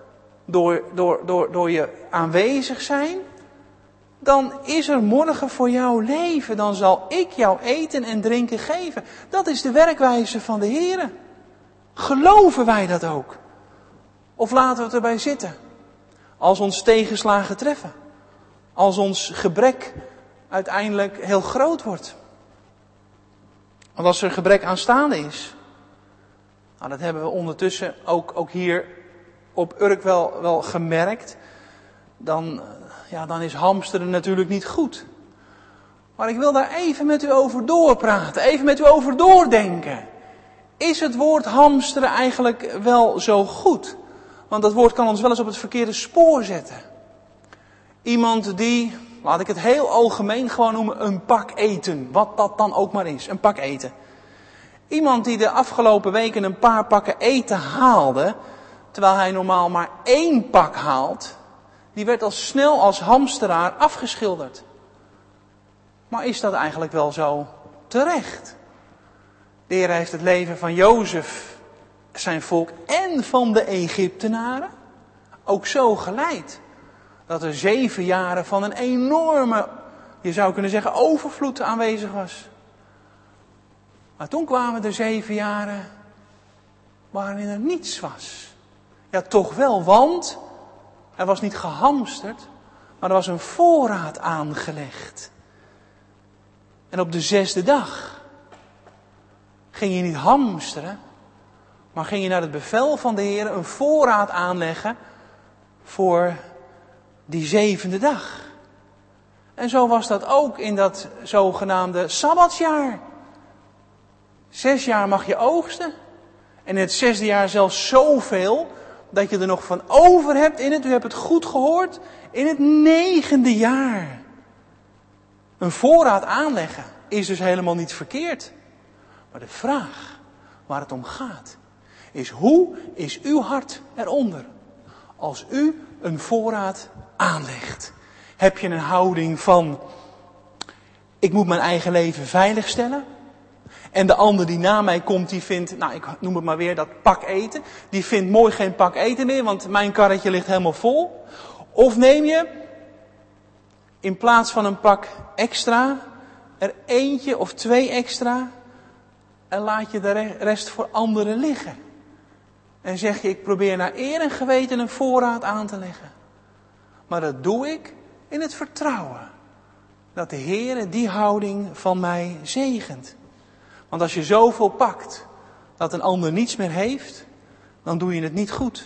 door je aanwezig zijn, dan is er morgen voor jouw leven. Dan zal ik jou eten en drinken geven. Dat is de werkwijze van de Heer. Geloven wij dat ook? Of laten we het erbij zitten? Als ons tegenslagen treffen. Als ons gebrek uiteindelijk heel groot wordt. Want als er gebrek aanstaande is. Nou, dat hebben we ondertussen ook hier op Urk wel gemerkt. Dan is hamsteren natuurlijk niet goed. Maar ik wil daar even met u over doorpraten. Even met u over doordenken. Is het woord hamsteren eigenlijk wel zo goed? Want dat woord kan ons wel eens op het verkeerde spoor zetten. Iemand die, laat ik het heel algemeen gewoon noemen, een pak eten. Wat dat dan ook maar is, een pak eten. Iemand die de afgelopen weken een paar pakken eten haalde, terwijl hij normaal maar 1 pak haalt, die werd al snel als hamsteraar afgeschilderd. Maar is dat eigenlijk wel zo terecht? De Heer heeft het leven van Jozef, zijn volk en van de Egyptenaren ook zo geleid. Dat er 7 jaren van een enorme, je zou kunnen zeggen, overvloed aanwezig was. Maar toen kwamen er 7 jaren waarin er niets was. Ja, toch wel, want er was niet gehamsterd, maar er was een voorraad aangelegd. En op de 6e dag ging je niet hamsteren, maar ging je naar het bevel van de Heer een voorraad aanleggen voor die 7e dag. En zo was dat ook in dat zogenaamde Sabbatsjaar. 6 jaar mag je oogsten. En in het 6e jaar zelfs zoveel dat je er nog van over hebt in het, u hebt het goed gehoord, in het 9e jaar. Een voorraad aanleggen is dus helemaal niet verkeerd. Maar de vraag waar het om gaat is: hoe is uw hart eronder als u een voorraad aanlegt? Heb je een houding van: ik moet mijn eigen leven veiligstellen? En de ander die na mij komt, die vindt, ik noem het maar weer, dat pak eten. Die vindt mooi geen pak eten meer, want mijn karretje ligt helemaal vol. Of neem je, in plaats van een pak extra, er 1 of 2 extra. En laat je de rest voor anderen liggen. En zeg je, ik probeer naar eer en geweten een voorraad aan te leggen. Maar dat doe ik in het vertrouwen dat de Heer die houding van mij zegent. Want als je zoveel pakt dat een ander niets meer heeft, dan doe je het niet goed.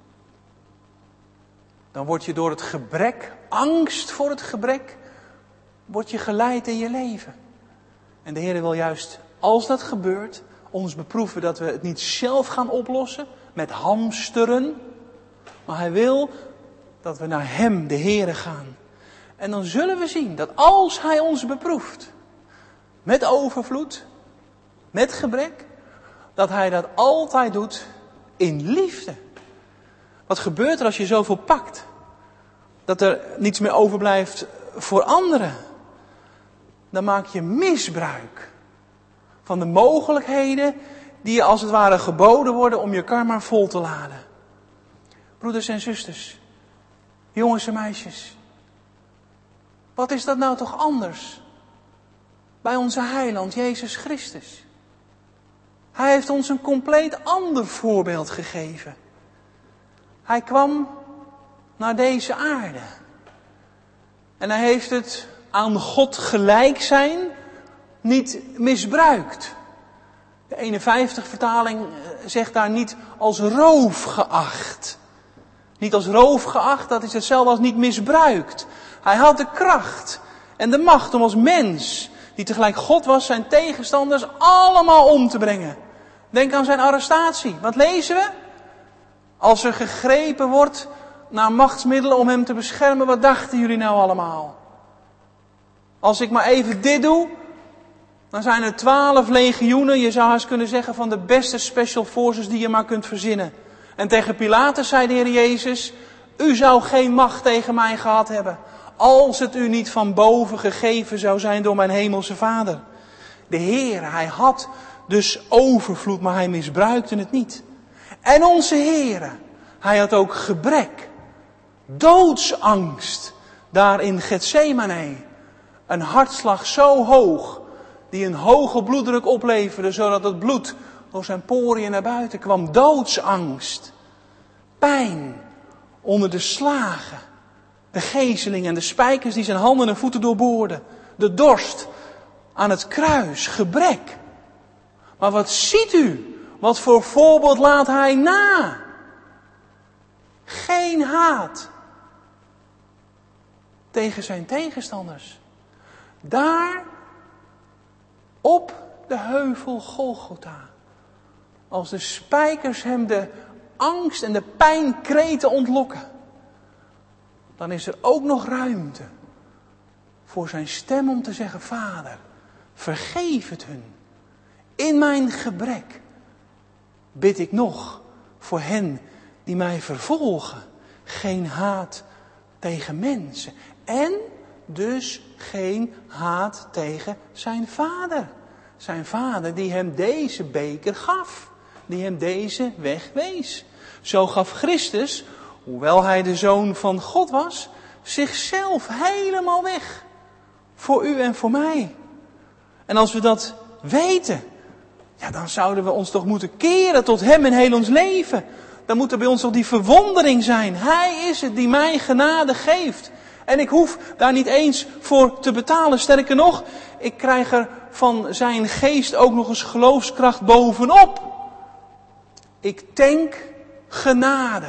Dan word je door het gebrek, angst voor het gebrek, word je geleid in je leven. En de Heer wil juist, als dat gebeurt, ons beproeven dat we het niet zelf gaan oplossen met hamsteren. Maar Hij wil dat we naar Hem, de Heere, gaan. En dan zullen we zien dat als Hij ons beproeft, met overvloed, met gebrek, dat Hij dat altijd doet in liefde. Wat gebeurt er als je zoveel pakt? Dat er niets meer overblijft voor anderen. Dan maak je misbruik van de mogelijkheden die je als het ware geboden worden om je kar maar vol te laden. Broeders en zusters, jongens en meisjes, wat is dat nou toch anders bij onze heiland Jezus Christus? Hij heeft ons een compleet ander voorbeeld gegeven. Hij kwam naar deze aarde. En hij heeft het aan God gelijk zijn niet misbruikt. De 51 vertaling zegt daar niet als roof geacht. Niet als roof geacht, dat is hetzelfde als niet misbruikt. Hij had de kracht en de macht om als mens, die tegelijk God was, zijn tegenstanders allemaal om te brengen. Denk aan zijn arrestatie. Wat lezen we? Als er gegrepen wordt naar machtsmiddelen om hem te beschermen, wat dachten jullie nou allemaal? Als ik maar even dit doe, Dan zijn er 12 legioenen, je zou haast kunnen zeggen van de beste special forces die je maar kunt verzinnen. En tegen Pilatus zei de Heer Jezus, u zou geen macht tegen mij gehad hebben, als het u niet van boven gegeven zou zijn door mijn hemelse Vader. De Heer, hij had dus overvloed, maar hij misbruikte het niet. En onze Heer, hij had ook gebrek, doodsangst, daar in Getsemane. Een hartslag zo hoog, die een hoge bloeddruk opleverde, zodat het bloed door zijn poriën naar buiten kwam. Doodsangst, pijn onder de slagen, de gezeling en de spijkers die zijn handen en voeten doorboorden. De dorst aan het kruis, gebrek. Maar wat ziet u? Wat voor voorbeeld laat hij na? Geen haat tegen zijn tegenstanders. Daar op de heuvel Golgotha. Als de spijkers hem de angst en de pijnkreten ontlokken. Dan is er ook nog ruimte voor zijn stem om te zeggen, Vader, vergeef het hun. In mijn gebrek bid ik nog voor hen die mij vervolgen. Geen haat tegen mensen. En dus geen haat tegen zijn vader. Zijn vader die hem deze beker gaf. Die hem deze weg wees. Zo gaf Christus, hoewel hij de Zoon van God was, zichzelf helemaal weg. Voor u en voor mij. En als we dat weten, ja, dan zouden we ons toch moeten keren tot hem in heel ons leven. Dan moet er bij ons toch die verwondering zijn. Hij is het die mij genade geeft. En ik hoef daar niet eens voor te betalen. Sterker nog, ik krijg er van zijn geest ook nog eens geloofskracht bovenop. Ik tank genade.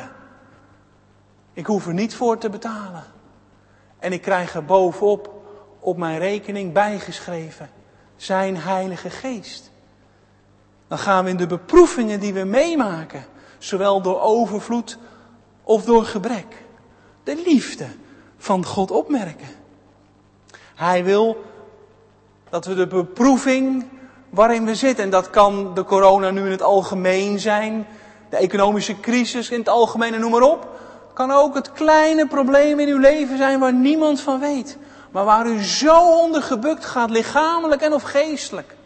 Ik hoef er niet voor te betalen. En ik krijg er bovenop op mijn rekening bijgeschreven zijn Heilige Geest. Dan gaan we in de beproevingen die we meemaken, zowel door overvloed of door gebrek, de liefde van God opmerken. Hij wil dat we de beproeving waarin we zitten, en dat kan de corona nu in het algemeen zijn, de economische crisis in het algemeen en noem maar op, kan ook het kleine probleem in uw leven zijn waar niemand van weet, maar waar u zo onder gebukt gaat, lichamelijk en of geestelijk.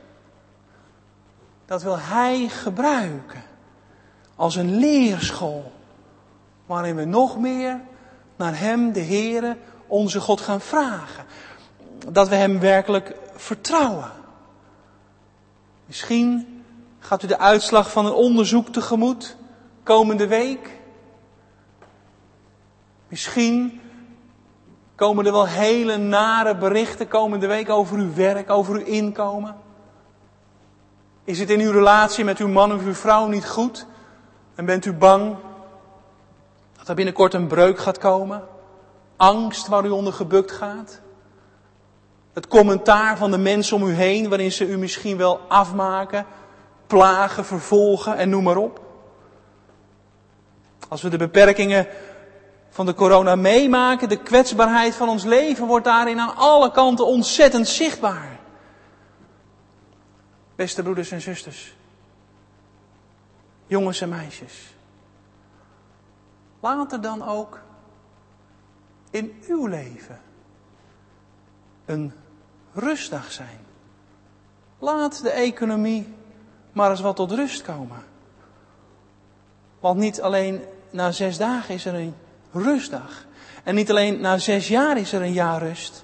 Dat wil hij gebruiken als een leerschool, waarin we nog meer naar hem, de Heere, onze God gaan vragen. Dat we hem werkelijk vertrouwen. Misschien gaat u de uitslag van een onderzoek tegemoet komende week. Misschien komen er wel hele nare berichten komende week over uw werk, over uw inkomen. Is het in uw relatie met uw man of uw vrouw niet goed? En bent u bang dat er binnenkort een breuk gaat komen? Angst waar u onder gebukt gaat? Het commentaar van de mensen om u heen, waarin ze u misschien wel afmaken, plagen, vervolgen en noem maar op. Als we de beperkingen van de corona meemaken, de kwetsbaarheid van ons leven wordt daarin aan alle kanten ontzettend zichtbaar. Beste broeders en zusters, jongens en meisjes, laat er dan ook in uw leven een rustdag zijn. Laat de economie maar eens wat tot rust komen. Want niet alleen na 6 dagen is er een rustdag. En niet alleen na 6 jaar is er een jaar rust.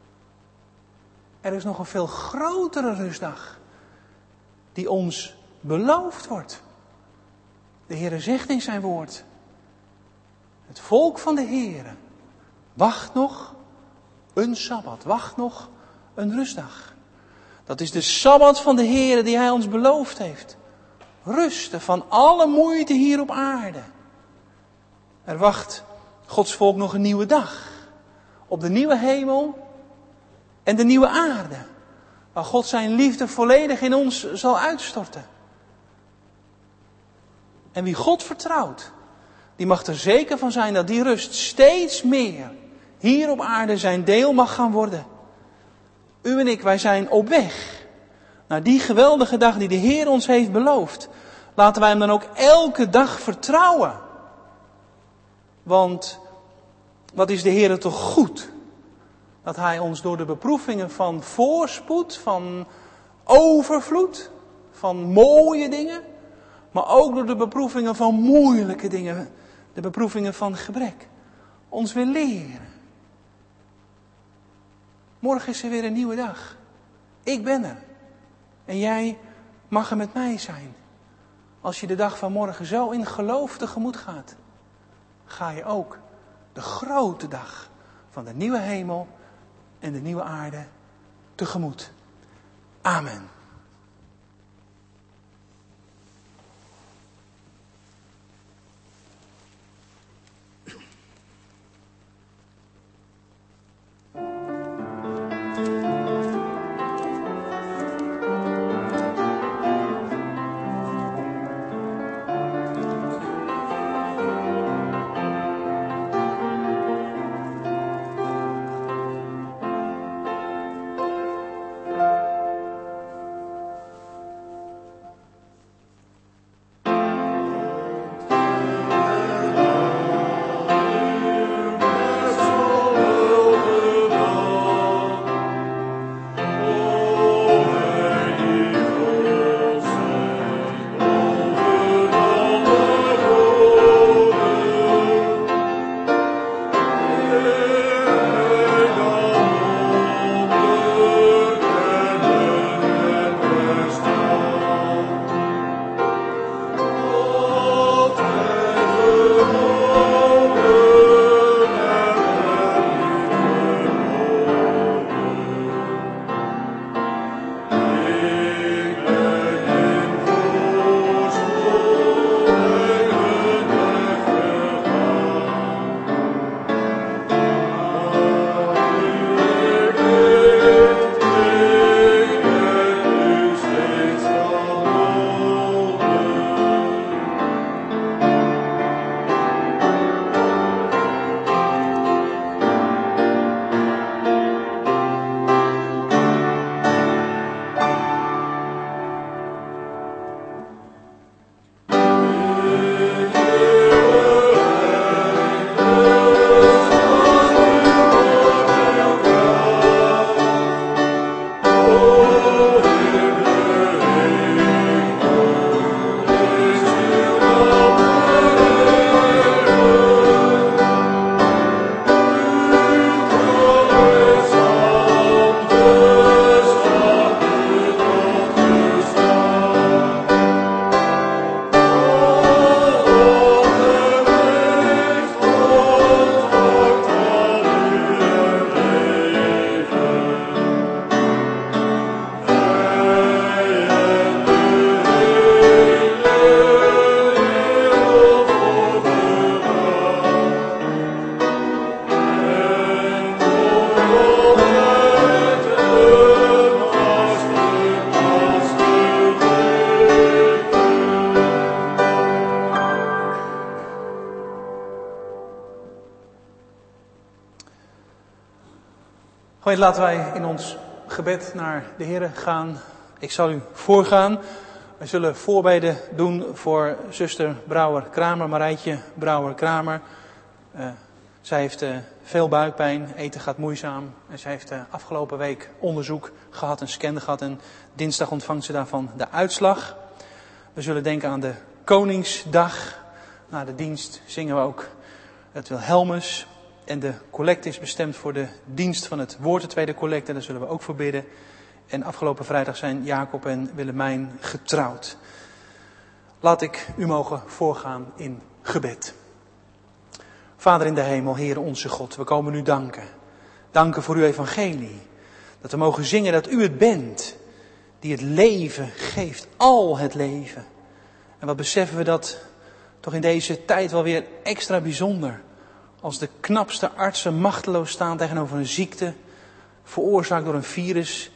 Er is nog een veel grotere rustdag die ons beloofd wordt. De Heere zegt in zijn woord: het volk van de Heere wacht nog een Sabbat, wacht nog een rustdag. Dat is de Sabbat van de Heere die hij ons beloofd heeft. Rusten van alle moeite hier op aarde. Er wacht Gods volk nog een nieuwe dag. Op de nieuwe hemel en de nieuwe aarde. Waar God zijn liefde volledig in ons zal uitstorten. En wie God vertrouwt, die mag er zeker van zijn dat die rust steeds meer hier op aarde zijn deel mag gaan worden. U en ik, wij zijn op weg. Naar die geweldige dag die de Heer ons heeft beloofd. Laten wij hem dan ook elke dag vertrouwen. Want wat is de Heer toch goed? Dat Hij ons door de beproevingen van voorspoed, van overvloed, van mooie dingen, maar ook door de beproevingen van moeilijke dingen, de beproevingen van gebrek, ons wil leren. Morgen is er weer een nieuwe dag. Ik ben er. En jij mag er met mij zijn. Als je de dag van morgen zo in geloof tegemoet gaat, ga je ook de grote dag van de nieuwe hemel en de nieuwe aarde tegemoet. Amen. Laten wij in ons gebed naar de Heer gaan. Ik zal u voorgaan. We zullen voorbeden doen voor zuster Brouwer-Kramer, Marijtje Brouwer-Kramer. Zij heeft veel buikpijn, eten gaat moeizaam. En zij heeft afgelopen week onderzoek gehad, een scan gehad. En dinsdag ontvangt ze daarvan de uitslag. We zullen denken aan de Koningsdag. Na de dienst zingen we ook het Wilhelmus. En de collecte is bestemd voor de dienst van het woord, de tweede collecte. Daar zullen we ook voor bidden. En afgelopen vrijdag zijn Jacob en Willemijn getrouwd. Laat ik u mogen voorgaan in gebed. Vader in de hemel, Heer onze God, we komen u danken. Danken voor uw evangelie. Dat we mogen zingen dat u het bent die het leven geeft, al het leven. En wat beseffen we dat toch in deze tijd wel weer extra bijzonder. Als de knapste artsen machteloos staan tegenover een ziekte, veroorzaakt door een virus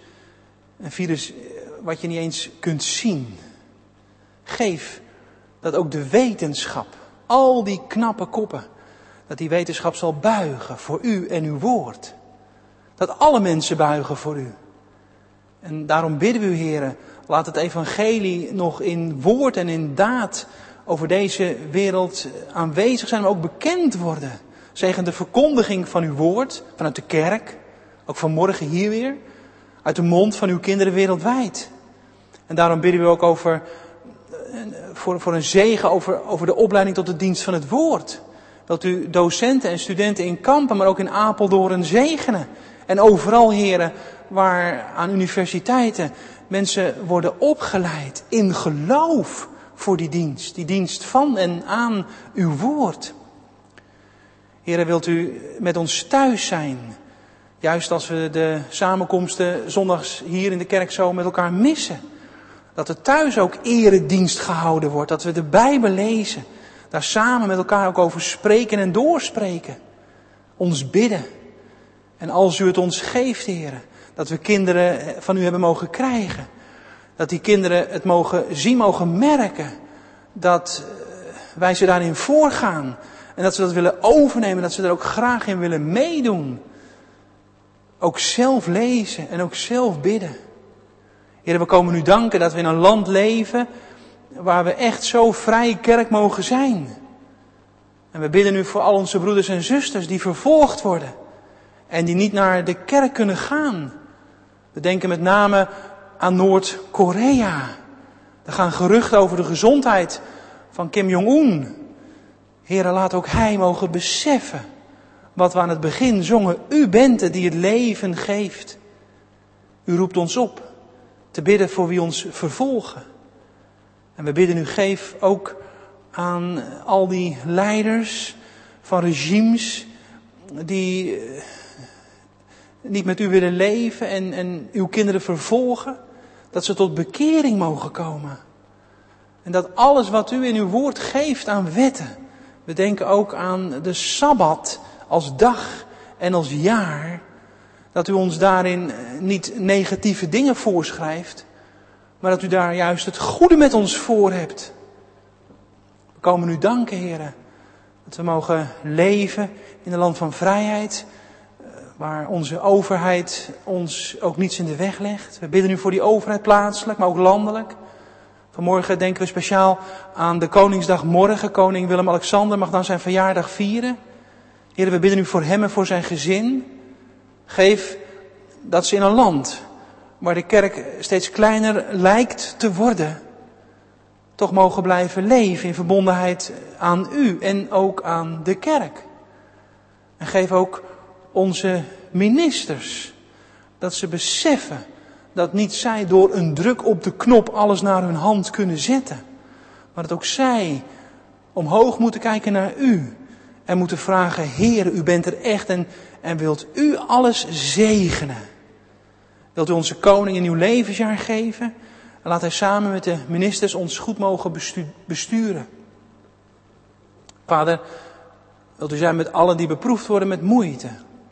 wat je niet eens kunt zien. Geef dat ook de wetenschap, al die knappe koppen, dat die wetenschap zal buigen voor u en uw woord. Dat alle mensen buigen voor u. En daarom bidden we u, Heere, laat het evangelie nog in woord en in daad over deze wereld aanwezig zijn, maar ook bekend worden. Zegen de verkondiging van uw woord, vanuit de kerk, ook vanmorgen hier weer, uit de mond van uw kinderen wereldwijd. En daarom bidden we ook voor een zegen over de opleiding tot de dienst van het woord. Wilt u docenten en studenten in Kampen, maar ook in Apeldoorn zegenen. En overal, heren, waar aan universiteiten mensen worden opgeleid in geloof voor die dienst van en aan uw woord. Heren, wilt u met ons thuis zijn, juist als we de samenkomsten zondags hier in de kerk zo met elkaar missen. Dat er thuis ook eredienst gehouden wordt, dat we de Bijbel lezen, daar samen met elkaar ook over spreken en doorspreken. Ons bidden. En als u het ons geeft, heren, dat we kinderen van u hebben mogen krijgen. Dat die kinderen het mogen zien, mogen merken. Dat wij ze daarin voorgaan. En dat ze dat willen overnemen, dat ze er ook graag in willen meedoen. Ook zelf lezen en ook zelf bidden. Heren, we komen u danken dat we in een land leven waar we echt zo vrij kerk mogen zijn. En we bidden u voor al onze broeders en zusters die vervolgd worden. En die niet naar de kerk kunnen gaan. We denken met name aan Noord-Korea. Er gaan geruchten over de gezondheid van Kim Jong-un. Heren, laat ook hij mogen beseffen wat we aan het begin zongen. U bent het die het leven geeft. U roept ons op te bidden voor wie ons vervolgen. En we bidden u, geef ook aan al die leiders van regimes die niet met u willen leven en uw kinderen vervolgen, dat ze tot bekering mogen komen. En dat alles wat u in uw woord geeft aan wetten, we denken ook aan de Sabbat als dag en als jaar, dat u ons daarin niet negatieve dingen voorschrijft, maar dat u daar juist het goede met ons voor hebt. We komen u danken, heren, dat we mogen leven in een land van vrijheid, waar onze overheid ons ook niets in de weg legt. We bidden u voor die overheid plaatselijk, maar ook landelijk. Vanmorgen denken we speciaal aan de Koningsdag morgen. Koning Willem-Alexander mag dan zijn verjaardag vieren. Heren, we bidden u voor hem en voor zijn gezin. Geef dat ze in een land waar de kerk steeds kleiner lijkt te worden, toch mogen blijven leven in verbondenheid aan u en ook aan de kerk. En geef ook onze ministers dat ze beseffen dat niet zij door een druk op de knop alles naar hun hand kunnen zetten, maar dat ook zij omhoog moeten kijken naar u en moeten vragen: Heere, u bent er echt en wilt u alles zegenen? Wilt u onze koning een nieuw levensjaar geven? En laat hij samen met de ministers ons goed mogen besturen. Vader, wilt u zijn met allen die beproefd worden met moeite.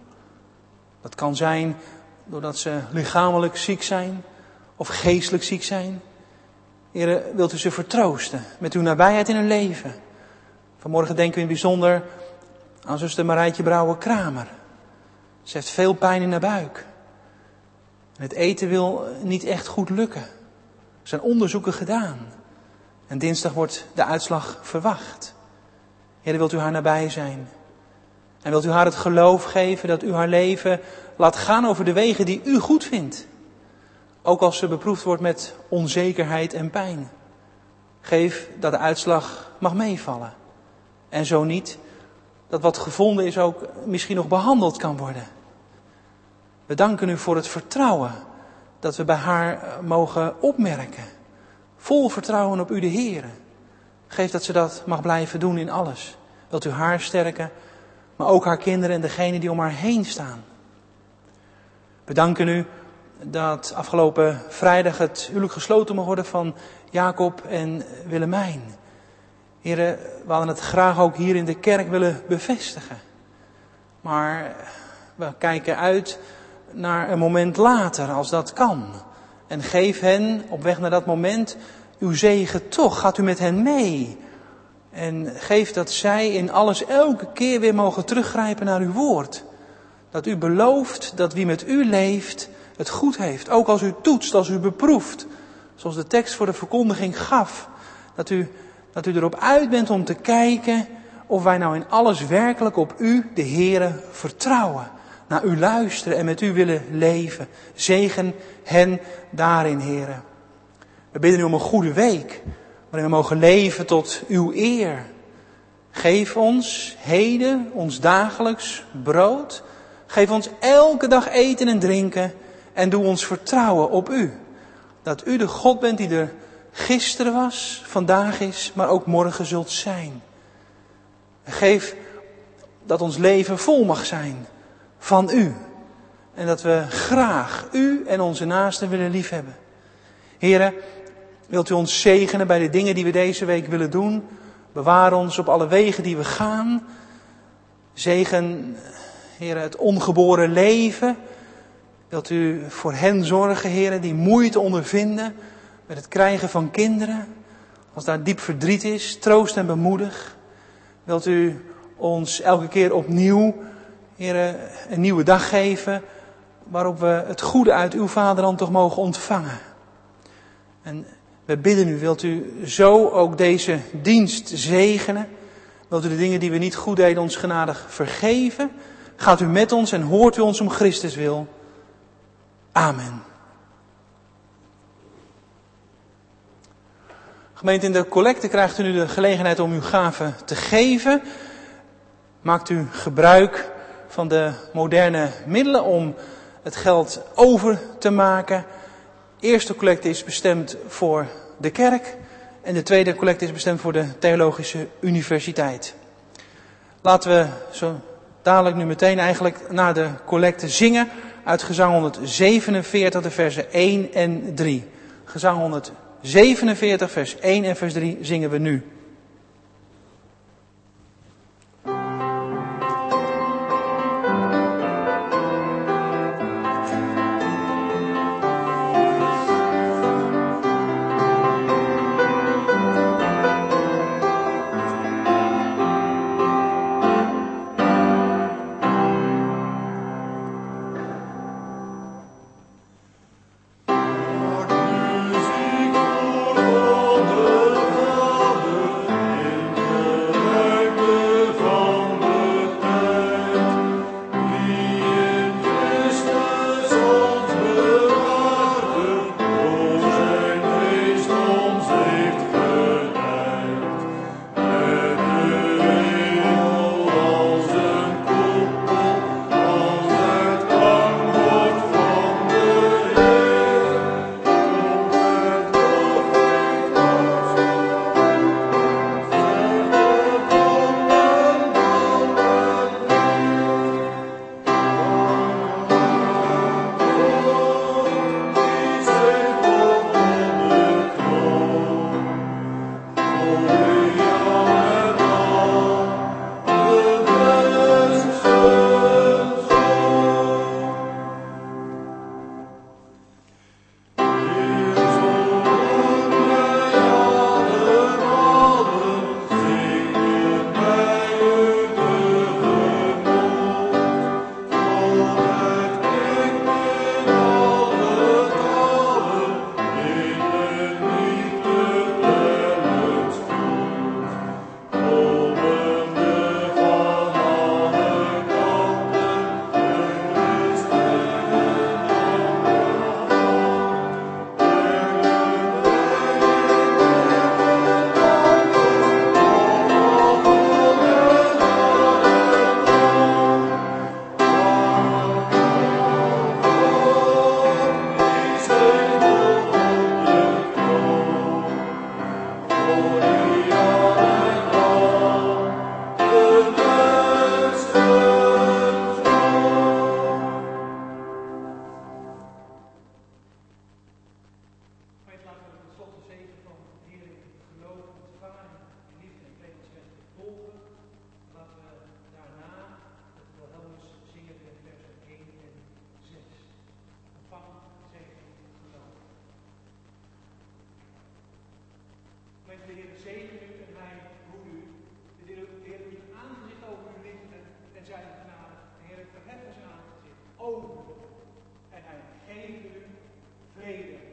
Dat kan zijn doordat ze lichamelijk ziek zijn of geestelijk ziek zijn. Heere, wilt u ze vertroosten met uw nabijheid in hun leven. Vanmorgen denken we in het bijzonder aan zuster Marijtje Brouwer-Kramer. Ze heeft veel pijn in haar buik. En het eten wil niet echt goed lukken. Er zijn onderzoeken gedaan. En dinsdag wordt de uitslag verwacht. Heer, wilt u haar nabij zijn. En wilt u haar het geloof geven dat u haar leven laat gaan over de wegen die u goed vindt. Ook als ze beproefd wordt met onzekerheid en pijn. Geef dat de uitslag mag meevallen. En zo niet, dat wat gevonden is ook misschien nog behandeld kan worden. We danken u voor het vertrouwen dat we bij haar mogen opmerken. Vol vertrouwen op u de Heere. Geef dat ze dat mag blijven doen in alles. Wilt u haar sterken, maar ook haar kinderen en degenen die om haar heen staan. We danken u dat afgelopen vrijdag het huwelijk gesloten mag worden van Jacob en Willemijn. Heren, we hadden het graag ook hier in de kerk willen bevestigen. Maar we kijken uit naar een moment later, als dat kan. En geef hen op weg naar dat moment uw zegen toch. Gaat u met hen mee. En geef dat zij in alles elke keer weer mogen teruggrijpen naar uw woord. Dat u belooft dat wie met u leeft het goed heeft. Ook als u toetst, als u beproeft. Zoals de tekst voor de verkondiging gaf. Dat u erop uit bent om te kijken of wij nou in alles werkelijk op u, de Heere, vertrouwen. Naar u luisteren en met u willen leven. Zegen hen daarin, Heere. We bidden u om een goede week. Waarin we mogen leven tot uw eer. Geef ons heden ons dagelijks brood. Geef ons elke dag eten en drinken. En doe ons vertrouwen op u. Dat u de God bent die er gisteren was, vandaag is, maar ook morgen zult zijn. Geef dat ons leven vol mag zijn van u. En dat we graag u en onze naasten willen liefhebben. Heren, wilt u ons zegenen bij de dingen die we deze week willen doen? Bewaar ons op alle wegen die we gaan. Zegen, Heren, het ongeboren leven. Wilt u voor hen zorgen, Heren, die moeite ondervinden met het krijgen van kinderen. Als daar diep verdriet is, troost en bemoedig. Wilt u ons elke keer opnieuw, Heren, een nieuwe dag geven. Waarop we het goede uit uw vaderland toch mogen ontvangen. En we bidden u, wilt u zo ook deze dienst zegenen? Wilt u de dingen die we niet goed deden ons genadig vergeven? Gaat u met ons en hoort u ons om Christus wil? Amen. Gemeente, in de collecte krijgt u nu de gelegenheid om uw gaven te geven. Maakt u gebruik van de moderne middelen om het geld over te maken. De eerste collecte is bestemd voor de kerk en de tweede collecte is bestemd voor de Theologische Universiteit. Laten we zo dadelijk nu meteen eigenlijk naar de collecte zingen uit gezang 147, de versen 1 en 3. Gezang 147, vers 1 en vers 3 zingen we nu. De Heer zegen u en hij roept u. De Heer doet een aangezicht over u lichten en zijn genade. De Heer verheffen zijn aangezicht over u. En hij geeft gebeden.